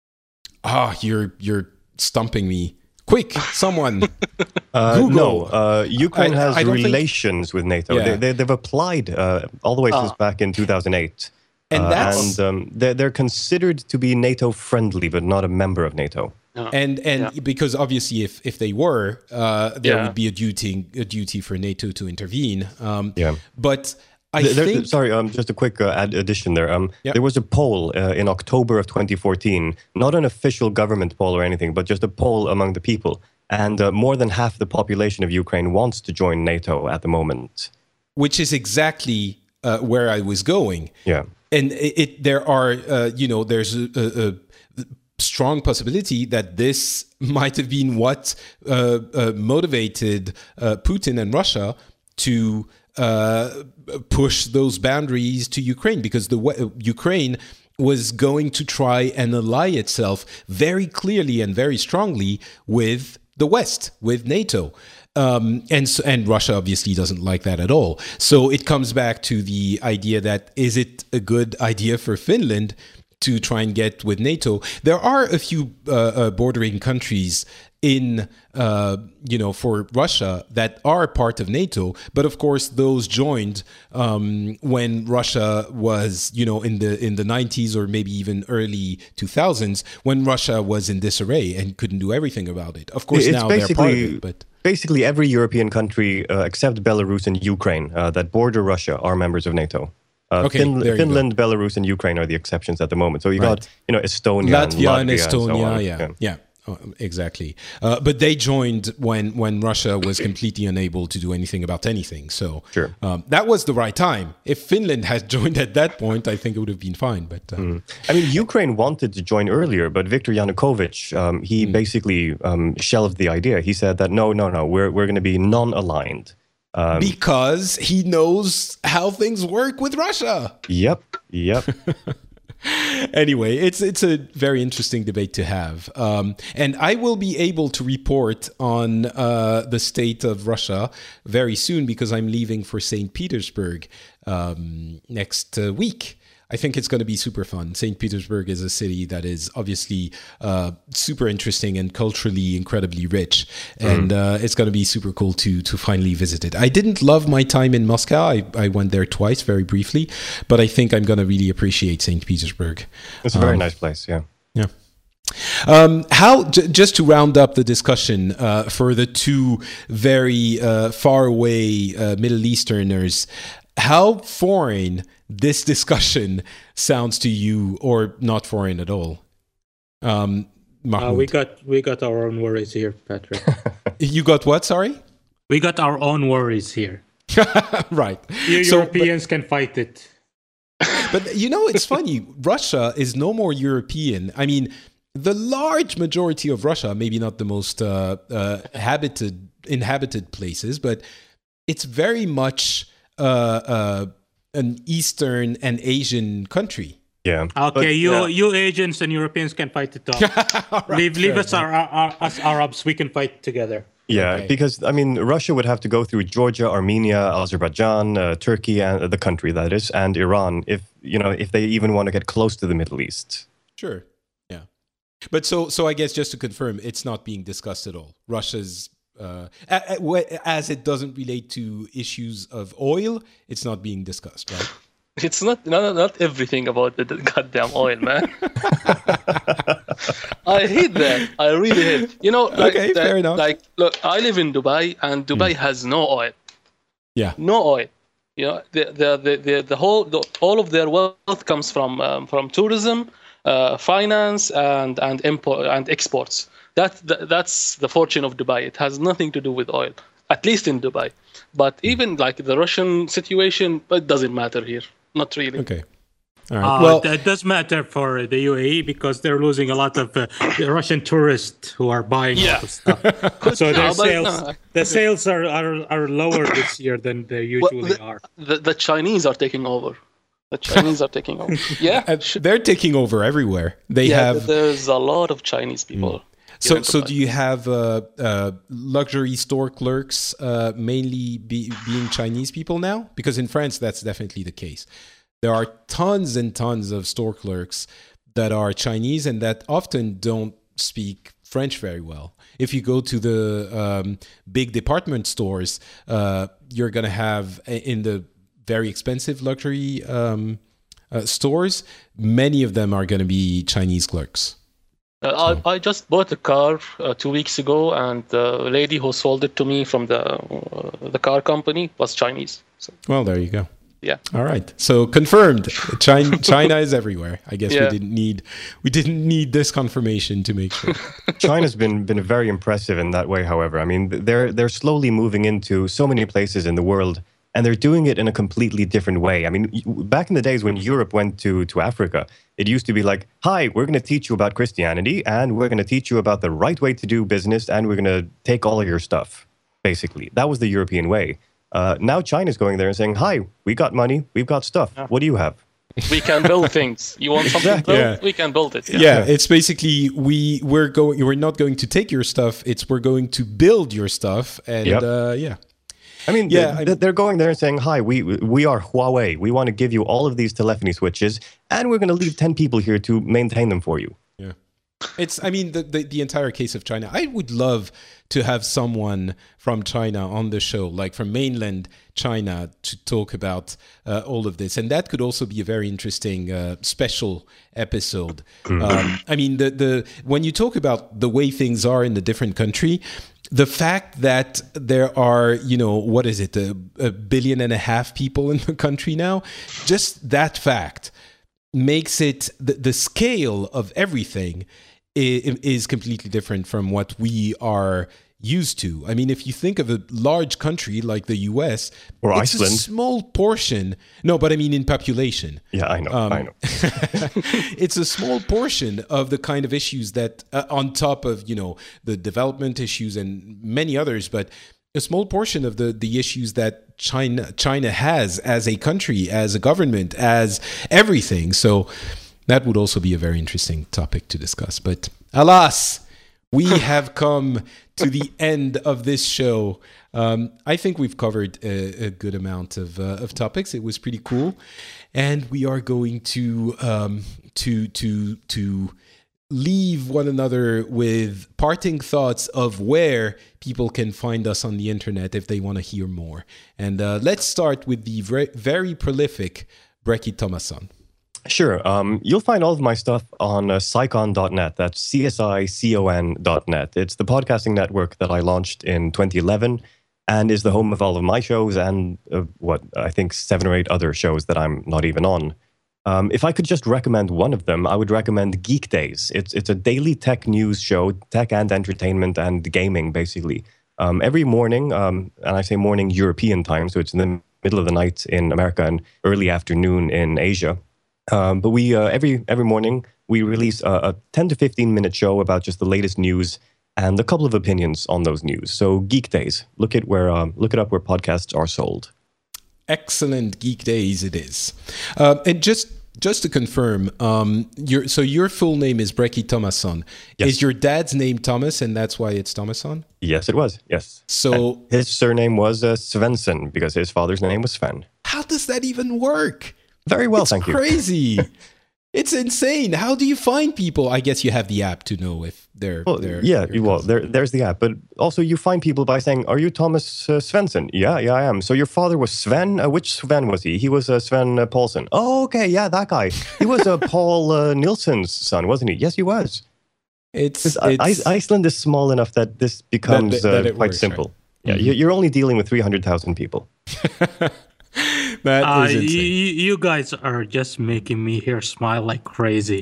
S1: Ah, you're you're stumping me. Quick, someone.
S4: uh, no, uh, Ukraine I, has I relations
S1: think...
S4: with NATO.
S1: Yeah.
S4: They, they, they've applied uh, all the way ah. since back in two thousand eight.
S1: And, uh, that's...
S4: and um, they're, they're considered to be NATO friendly, but not a member of NATO.
S3: Yeah.
S1: And and yeah. because obviously, if, if they were, uh, there
S3: yeah.
S1: would be a duty a duty for NATO to intervene. Um,
S4: yeah.
S1: But I
S4: there,
S1: think...
S4: Sorry, um, just a quick uh, add addition there. Um, yep. There was a poll uh, in October of twenty fourteen, not an official government poll or anything, but just a poll among the people. And uh, more than half the population of Ukraine wants to join NATO at the moment.
S1: Which is exactly uh, where I was going.
S4: Yeah.
S1: And it, it there are, uh, you know, there's a, a, a strong possibility that this might have been what uh, uh, motivated uh, Putin and Russia to uh, push those boundaries to Ukraine, because the uh, Ukraine was going to try and ally itself very clearly and very strongly with the West, with NATO. Um, and and Russia obviously doesn't like that at all. So it comes back to the idea that, is it a good idea for Finland to try and get with NATO? There are a few uh, uh, bordering countries in, uh, you know, for Russia that are part of NATO. But of course, those joined um, when Russia was, you know, in the in the nineties or maybe even early two thousands, when Russia was in disarray and couldn't do everything about it. Of course,
S4: it's
S1: now they're part of it, but...
S4: Basically, every European country uh, except Belarus and Ukraine uh, that border Russia are members of NATO. Uh,
S1: okay,
S4: fin-
S1: there you
S4: Finland,
S1: go.
S4: Belarus, and Ukraine are the exceptions at the moment. So you
S1: Right.
S4: got, you know, Estonia,
S1: Latvia
S4: and,
S1: and
S4: Latvia
S1: Estonia,
S4: and so on.
S1: yeah,
S4: yeah.
S1: yeah, oh, exactly. Uh, but they joined when when Russia was completely unable to do anything about anything. So
S4: Sure.
S1: um, that was the right time. If Finland had joined at that point, I think it would have been fine. But uh,
S4: Mm. I mean, Ukraine wanted to join earlier, but Viktor Yanukovych, um, he
S1: Mm.
S4: basically um, shelved the idea. He said that no, no, no, we're we're going to be non-aligned. Um,
S1: because he knows how things work with Russia.
S4: Yep, yep.
S1: Anyway, it's it's a very interesting debate to have, um, and I will be able to report on uh, the state of Russia very soon because I'm leaving for Saint Petersburg um, next uh, week. I think it's going to be super fun. Saint Petersburg is a city that is obviously uh, super interesting and culturally incredibly rich, and mm. uh, it's going to be super cool to to finally visit it. I didn't love my time in Moscow. I, I went there twice, very briefly, but I think I'm going to really appreciate Saint Petersburg.
S4: It's a very
S1: um,
S4: nice place, yeah.
S1: Yeah. Um, how j- just to round up the discussion uh, for the two very uh, far away uh, Middle Easterners, how foreign this discussion sounds to you, or not foreign at all? Um,
S2: uh, we got we got our own worries here, Patrick.
S1: You got what? Sorry,
S2: we got our own worries here.
S1: Right.
S2: You so, Europeans but, can fight it.
S1: But you know, it's funny. Russia is no more European. I mean, the large majority of Russia, maybe not the most uh, uh, habited inhabited places, but it's very much uh, uh, an Eastern and Asian country.
S4: Yeah.
S2: Okay,
S4: but,
S2: you
S4: yeah.
S2: you Asians and Europeans can fight it off. right, leave leave us our, our, us Arabs. We can fight together.
S4: Yeah,
S1: okay.
S4: Because I mean, Russia would have to go through Georgia, Armenia, Azerbaijan, uh, Turkey, and uh, the country that is, and Iran, if you know, if they even want to get close to the Middle East.
S1: Sure. Yeah. But so so I guess just to confirm, it's not being discussed at all. Russia's uh, as it doesn't relate to issues of oil, it's not being discussed, right?
S3: It's not, not not everything about the goddamn oil, man. I hate that. I really hate. You know, like,
S1: okay,
S3: that,
S1: fair enough.
S3: Like, look, I live in Dubai, and Dubai mm. has no oil.
S1: Yeah,
S3: no oil. You know, the the the the, the whole the, all of their wealth comes from um, from tourism, uh, finance, and and import and exports. That, that that's the fortune of Dubai. It has nothing to do with oil, at least in Dubai. But even like the Russian situation, it doesn't matter here. Not really.
S1: Okay. All right.
S2: Uh,
S1: well,
S2: it does matter for the U A E because they're losing a lot of uh, Russian tourists who are buying
S3: yeah.
S2: a lot of stuff. So their
S3: no,
S2: sales,
S3: no.
S2: the sales are, are are lower this year than they usually
S3: well, the,
S2: are.
S3: The, the Chinese are taking over. The Chinese are taking over. Yeah,
S1: uh, they're taking over everywhere. They
S3: yeah,
S1: have.
S3: There's a lot of Chinese people. Mm.
S1: So, so do you have uh, uh, luxury store clerks uh, mainly be, being Chinese people now? Because in France, that's definitely the case. There are tons and tons of store clerks that are Chinese and that often don't speak French very well. If you go to the um, big department stores, uh, you're going to have in the very expensive luxury um, uh, stores, many of them are going to be Chinese clerks.
S3: Uh, I, I just bought a car uh, two weeks ago, and the lady who sold it to me from the uh, the car company was Chinese. So.
S1: Well, there you go.
S3: Yeah.
S1: All right. So confirmed. China, China is everywhere. I guess
S3: yeah.
S1: we didn't need we didn't need this confirmation to make sure.
S4: China's been been very impressive in that way. However, I mean, they're they're slowly moving into so many places in the world. And they're doing it in a completely different way. I mean, back in the days when Europe went to, to Africa, it used to be like, hi, we're going to teach you about Christianity, and we're going to teach you about the right way to do business, and we're going to take all of your stuff, basically. That was the European way. Uh, now China's going there and saying, hi, we got money, we've got stuff. Yeah. What do you have?
S3: We can build things. You want something
S1: exactly.
S3: built?
S1: Yeah.
S3: We can build it.
S1: Yeah. yeah, it's basically we we're going. We're not going to take your stuff. It's we're going to build your stuff, and yep. uh, yeah.
S4: I mean, yeah, they're, they're going there and saying, hi, we we are Huawei. We want to give you all of these telephony switches, and we're going to leave ten people here to maintain them for you.
S1: Yeah. It's, I mean, the, the, the entire case of China. I would love to have someone from China on the show, like from mainland China, to talk about uh, all of this. And that could also be a very interesting uh, special episode. Mm-hmm. Um, I mean, the the when you talk about the way things are in the different country, the fact that there are, you know, what is it, a, a billion and a half people in the country now, just that fact makes it, the, the scale of everything is, is completely different from what we are used to. I mean, if you think of a large country like the U S,
S4: or
S1: it's
S4: Iceland.
S1: a small portion. No, but I mean in population.
S4: Yeah, I know, um, I know.
S1: It's a small portion of the kind of issues that, uh, on top of, you know, the development issues and many others, but a small portion of the, the issues that China China has as a country, as a government, as everything. So That would also be a very interesting topic to discuss. But alas, we have come to the end of this show. Um, I think we've covered a, a good amount of uh, of topics. It was pretty cool, and we are going to um, to to to leave one another with parting thoughts of where people can find us on the internet if they want to hear more. And uh, let's start with the very, very prolific Breki Thomasson.
S4: Sure. Um, you'll find all of my stuff on uh, Sicon dot net. That's C S I C O N dot net. It's the podcasting network that I launched in twenty eleven and is the home of all of my shows and, uh, what, I think seven or eight other shows that I'm not even on. Um, if I could just recommend one of them, I would recommend Geek Days. It's it's a daily tech news show, tech and entertainment and gaming, basically. Um, every morning, um, and I say morning European time, so it's in the middle of the night in America and early afternoon in Asia. Um, but we uh, every every morning we release a, a ten to fifteen minute show about just the latest news and a couple of opinions on those news. So Geek Days, look at where um, look it up where podcasts are sold.
S1: Excellent. Geek Days it is. Uh, and just just to confirm, um, your so your full name is Breki Thomasson.
S4: Yes.
S1: Is your dad's name Thomas, and that's why it's Thomasson?
S4: Yes, it was. Yes.
S1: So
S4: and his surname was uh, Svensson because his father's name was Sven.
S1: How does that even work?
S4: Very well,
S1: it's
S4: thank you.
S1: Crazy. It's insane. How do you find people? I guess you have the app to know if they're.
S4: Well,
S1: they're
S4: yeah,
S1: they're
S4: well, there, there's the app, but also you find people by saying, "Are you Thomas uh, Svensson?" Yeah, yeah, I am. So your father was Sven. Uh, which Sven was he? He was uh, Sven uh, Paulson. Oh, okay, yeah, that guy. He was uh, Paul uh, Nilsson's son, wasn't he? Yes, he was.
S1: It's,
S4: it's
S1: it's
S4: I, Iceland is small enough that this becomes
S1: that, that
S4: uh,
S1: it
S4: quite
S1: works,
S4: simple.
S1: right?
S4: Yeah,
S1: Mm-hmm.
S4: you're only dealing with three hundred thousand people.
S1: That
S2: Uh,
S1: is
S2: you,
S1: insane.
S2: you guys are just making me here smile like crazy.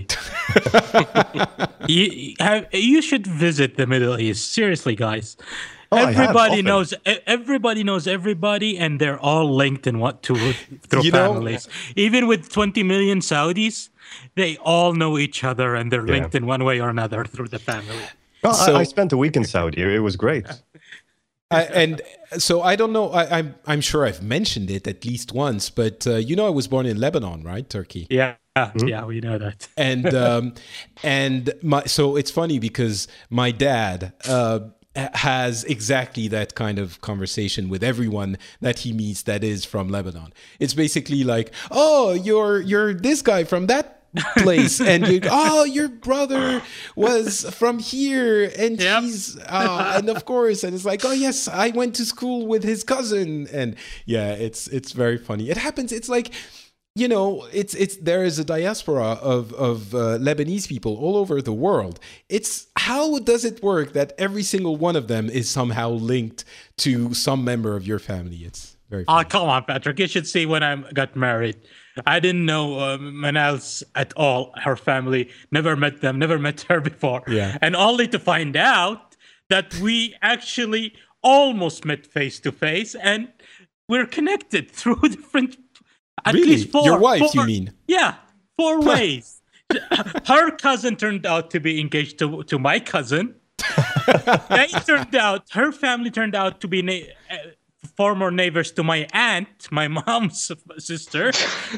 S2: you, have, you should visit the Middle East. Seriously, guys.
S4: Oh, I have,
S2: everybody
S4: often.
S2: knows. e- Everybody knows everybody, and they're all linked in what to through
S1: You know-
S2: families. Even with twenty million Saudis, they all know each other, and they're
S4: Yeah.
S2: linked in one way or another through the family.
S4: Well,
S1: So-
S4: I, I spent a week in Saudi. It was great.
S1: I, and so I don't know. I, I'm I'm sure I've mentioned it at least once, but uh, you know I was born in Lebanon, right, Turkey.
S2: Yeah, yeah, we know that.
S1: And um, and my so it's funny because my dad uh, has exactly that kind of conversation with everyone that he meets that is from Lebanon. It's basically like, oh, you're you're this guy from that place, and you oh your brother was from here, and
S2: Yep.
S1: he's uh, and of course, and it's like, oh yes, I went to school with his cousin, and yeah, it's it's very funny. It happens. It's like, you know, it's it's there is a diaspora of of uh, Lebanese people all over the world. It's how does it work that every single one of them is somehow linked to some member of your family? It's very
S2: Oh,
S1: funny.
S2: come on, Patrick. You should see when I got married. I didn't know uh, Manal's at all, her family. Never met them, never met her before.
S1: Yeah.
S2: And only to find out that we actually almost met face to face and we're connected through different, at
S1: Really?
S2: least four.
S1: Your wife, you
S2: four-
S1: mean?
S2: Yeah, four ways. Her cousin turned out to be engaged to, to my cousin. They turned out, her family turned out to be na- uh, former neighbors to my aunt, my mom's sister.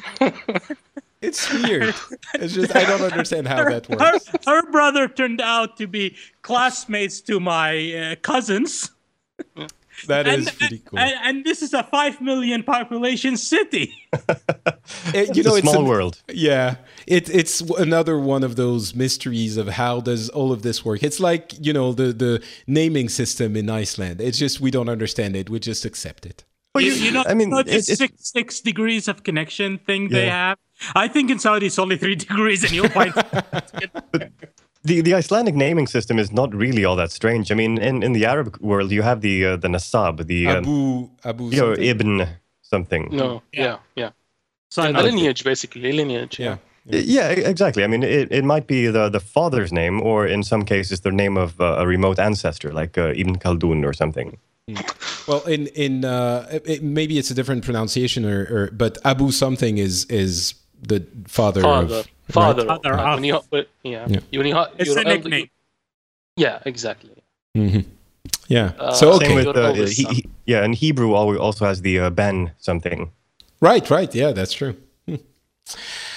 S1: It's weird. It's just I don't understand how that
S2: Her,
S1: works.
S2: her brother turned out to be classmates to my uh, cousins.
S1: That
S2: And,
S1: is pretty cool.
S2: and, and this is a five million population city.
S1: It- you
S4: It's
S1: know,
S4: a small
S1: an-
S4: world.
S1: Yeah, it, it's another one of those mysteries of how does all of this work. It's like, you know, the the naming system in Iceland. It's just we don't understand it. We just accept it.
S4: Well,
S2: you, you know,
S4: I mean,
S2: you know this
S4: it- it's-
S2: six, six degrees of connection thing they
S4: Yeah.
S2: have. I think in Saudi it's only three degrees, and you'll find.
S4: The the Icelandic naming system is not really all that strange. I mean, in, in the Arab world, you have the uh, the Nasab, the uh,
S1: Abu Abu
S4: you know,
S1: something.
S4: Ibn something.
S3: No, yeah, yeah.
S2: So
S3: Yeah,
S2: no,
S3: the lineage, basically, lineage.
S1: Yeah.
S3: Yeah.
S4: Yeah, e- exactly. I mean, it, it might be the, the father's name, or in some cases, the name of uh, a remote ancestor, like uh, Ibn Khaldun or something.
S1: Well, in in uh, it, maybe it's a different pronunciation, or, or but Abu something is is the father,
S3: Father,
S1: of
S3: father.
S1: right?
S2: Father
S3: Right.
S2: of.
S3: When you, when- yeah.
S1: Yeah.
S3: You- When you, ha-
S2: it's
S3: your
S2: a
S3: elder-
S2: nickname.
S3: Yeah, exactly.
S1: Mhm. Yeah.
S3: Uh,
S1: so
S3: Same
S1: okay,
S4: Same with
S3: Your
S4: uh,
S3: eldest
S4: he,
S3: son.
S4: he- yeah, in Hebrew al- also has the uh, Ben something.
S1: right, right. Yeah, that's true. Hmm.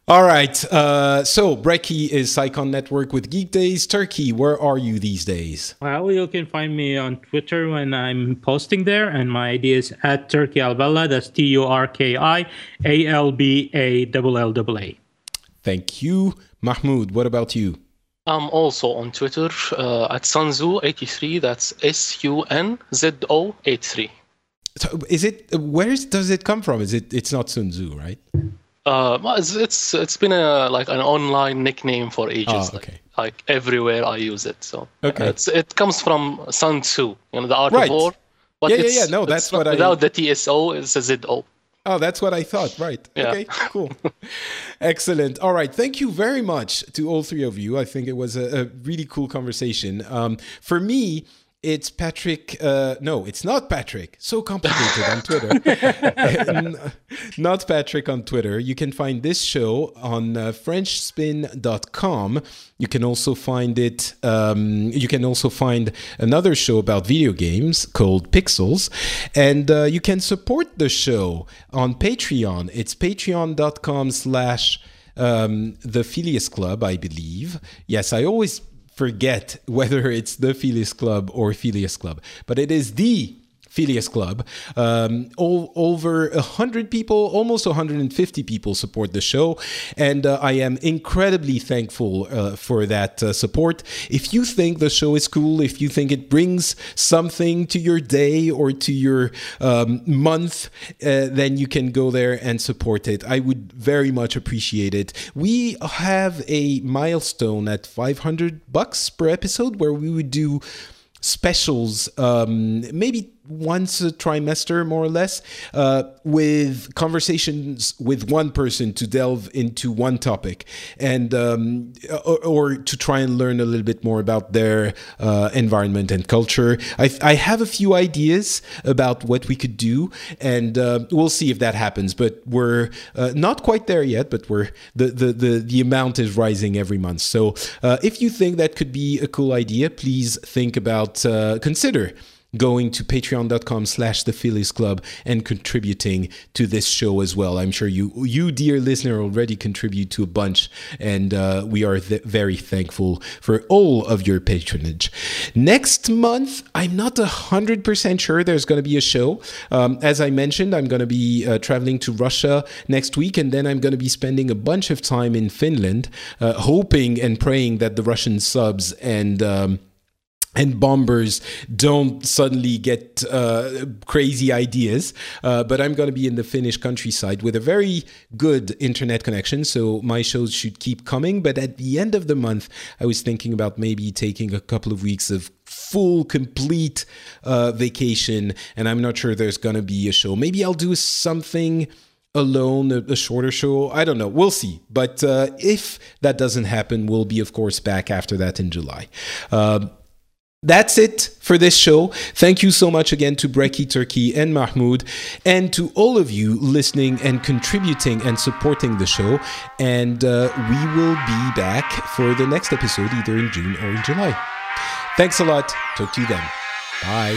S1: All right. Uh, so Brekkie is Psychon Network with Geek Days. Turkey, where are you these days?
S2: Well, you can find me on Twitter when I'm posting there, and my I D is at Turkey Albella. That's T U R K I A L B A L L A A.
S1: Thank you. Mahmoud, what about you?
S3: I'm also on Twitter uh, at Sunzo eighty-three. That's S U N Z O eighty-three.
S1: So is it, where does it come from? Is it, it's not Sun Tzu, right?
S3: Uh, well, it's, it's it's been a like an online nickname for ages.
S1: Oh, okay.
S3: Like, like everywhere I use it. So
S1: Okay.
S3: uh, it's, it comes from Sun Tzu, you know, the art
S1: Right.
S3: of war. But
S1: Yeah, yeah,
S3: it's,
S1: yeah. No,
S3: it's
S1: that's
S3: not-
S1: what I-
S3: without the T S O, it's a Z O.
S1: Oh, that's what I thought. Right.
S3: Yeah.
S1: Okay, cool. Excellent. All right. Thank you very much to all three of you. I think it was a, a really cool conversation. Um, for me, it's Patrick. Uh, no, it's not Patrick. So complicated on Twitter. N- not Patrick on Twitter. You can find this show on uh, French spin dot com. You can also find it. Um, you can also find another show about video games called Pixels, and uh, you can support the show on Patreon. It's patreon dot com slash um, the Phileas Club, I believe. Yes, I always forget whether it's the Phileas Club or Phileas Club, but it is the Phileas Club. Um, all, over one hundred people, almost one hundred fifty people support the show, and uh, I am incredibly thankful uh, for that uh, support. If you think the show is cool, if you think it brings something to your day or to your um, month, uh, then you can go there and support it. I would very much appreciate it. We have a milestone at five hundred bucks per episode where we would do specials, um, maybe once a trimester, more or less, uh, with conversations with one person to delve into one topic, and um, or, or to try and learn a little bit more about their uh, environment and culture. I, I have a few ideas about what we could do, and uh, we'll see if that happens. But we're uh, not quite there yet. But we're the the the, the amount is rising every month. So uh, if you think that could be a cool idea, please think about uh, consider going to patreon dot com slash the Phileas Club and contributing to this show as well. I'm sure you, you dear listener, already contribute to a bunch, and uh, we are th- very thankful for all of your patronage. Next month, I'm not one hundred percent sure there's going to be a show. Um, as I mentioned, I'm going to be uh, traveling to Russia next week, and then I'm going to be spending a bunch of time in Finland, uh, hoping and praying that the Russian subs and um, and bombers don't suddenly get uh, crazy ideas. Uh, but I'm going to be in the Finnish countryside with a very good internet connection, so my shows should keep coming. But at the end of the month, I was thinking about maybe taking a couple of weeks of full, complete uh, vacation, and I'm not sure there's going to be a show. Maybe I'll do something alone, a, a shorter show. I don't know. We'll see. But uh, if that doesn't happen, we'll be, of course, back after that in July. Uh, That's it for this show. Thank you so much again to Brekkie, Turkey, and Mahmoud, and to all of you listening and contributing and supporting the show. And uh, we will be back for the next episode, either in June or in July. Thanks a lot. Talk to you then. Bye.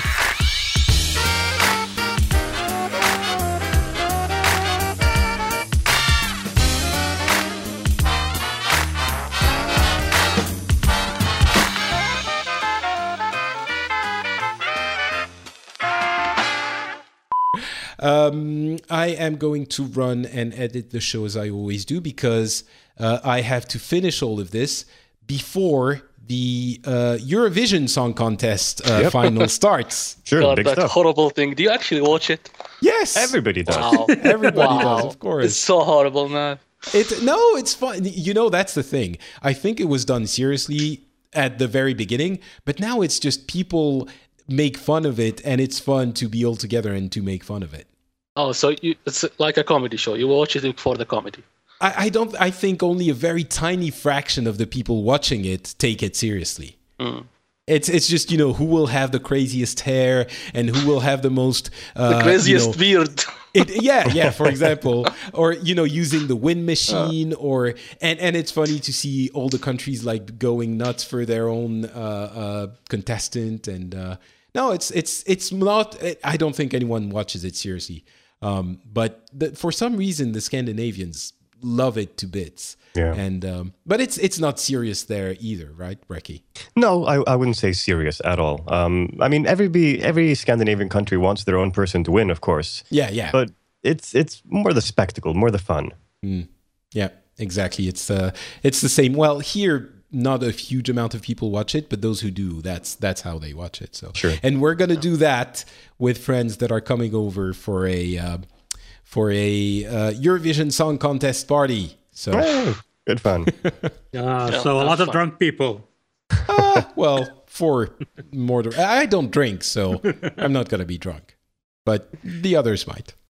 S1: Um, I am going to run and edit the show as I always do, because uh, I have to finish all of this before the uh, Eurovision Song Contest uh,
S4: Yep.
S1: final starts.
S4: Sure,
S3: God,
S4: big
S3: that
S4: stuff.
S3: horrible thing. Do you actually watch it?
S1: Yes,
S4: Everybody does.
S3: Wow.
S1: everybody
S3: Wow.
S1: does, of course.
S3: It's so horrible, man.
S1: It no, it's fun. You know, that's the thing. I think it was done seriously at the very beginning, but now it's just people make fun of it, and it's fun to be all together and to make fun of it.
S3: Oh, so you, it's like a comedy show. You watch it for the comedy.
S1: I, I don't. I think only a very tiny fraction of the people watching it take it seriously.
S3: Mm.
S1: It's it's just, you know, who will have the craziest hair and who will have the most uh,
S3: The craziest
S1: you know,
S3: beard.
S1: It, yeah, yeah. For example, or you know, using the wind machine, or and and it's funny to see all the countries like going nuts for their own uh, uh, contestant. And uh, no, it's it's it's not. I don't think anyone watches it seriously. Um, but the, for some reason, the Scandinavians love it to bits.
S4: Yeah.
S1: And um, but it's it's not serious there either, right, Brecky?
S4: No, I, I wouldn't say serious at all. Um, I mean, every every Scandinavian country wants their own person to win, of course.
S1: Yeah, yeah.
S4: But it's it's more the spectacle, more the fun.
S1: Mm. Yeah, exactly. It's uh, it's the same. Well, here, not a huge amount of people watch it, but those who do, that's that's how they watch it. So,
S4: sure.
S1: And we're gonna do that with friends that are coming over for a uh, for a uh, Eurovision Song Contest party. So,
S4: hey, good fun.
S2: Uh,
S3: Yeah,
S2: so a lot of
S3: fun.
S2: drunk people.
S1: uh, well, for more, I don't drink, so I'm not gonna be drunk, but the others might.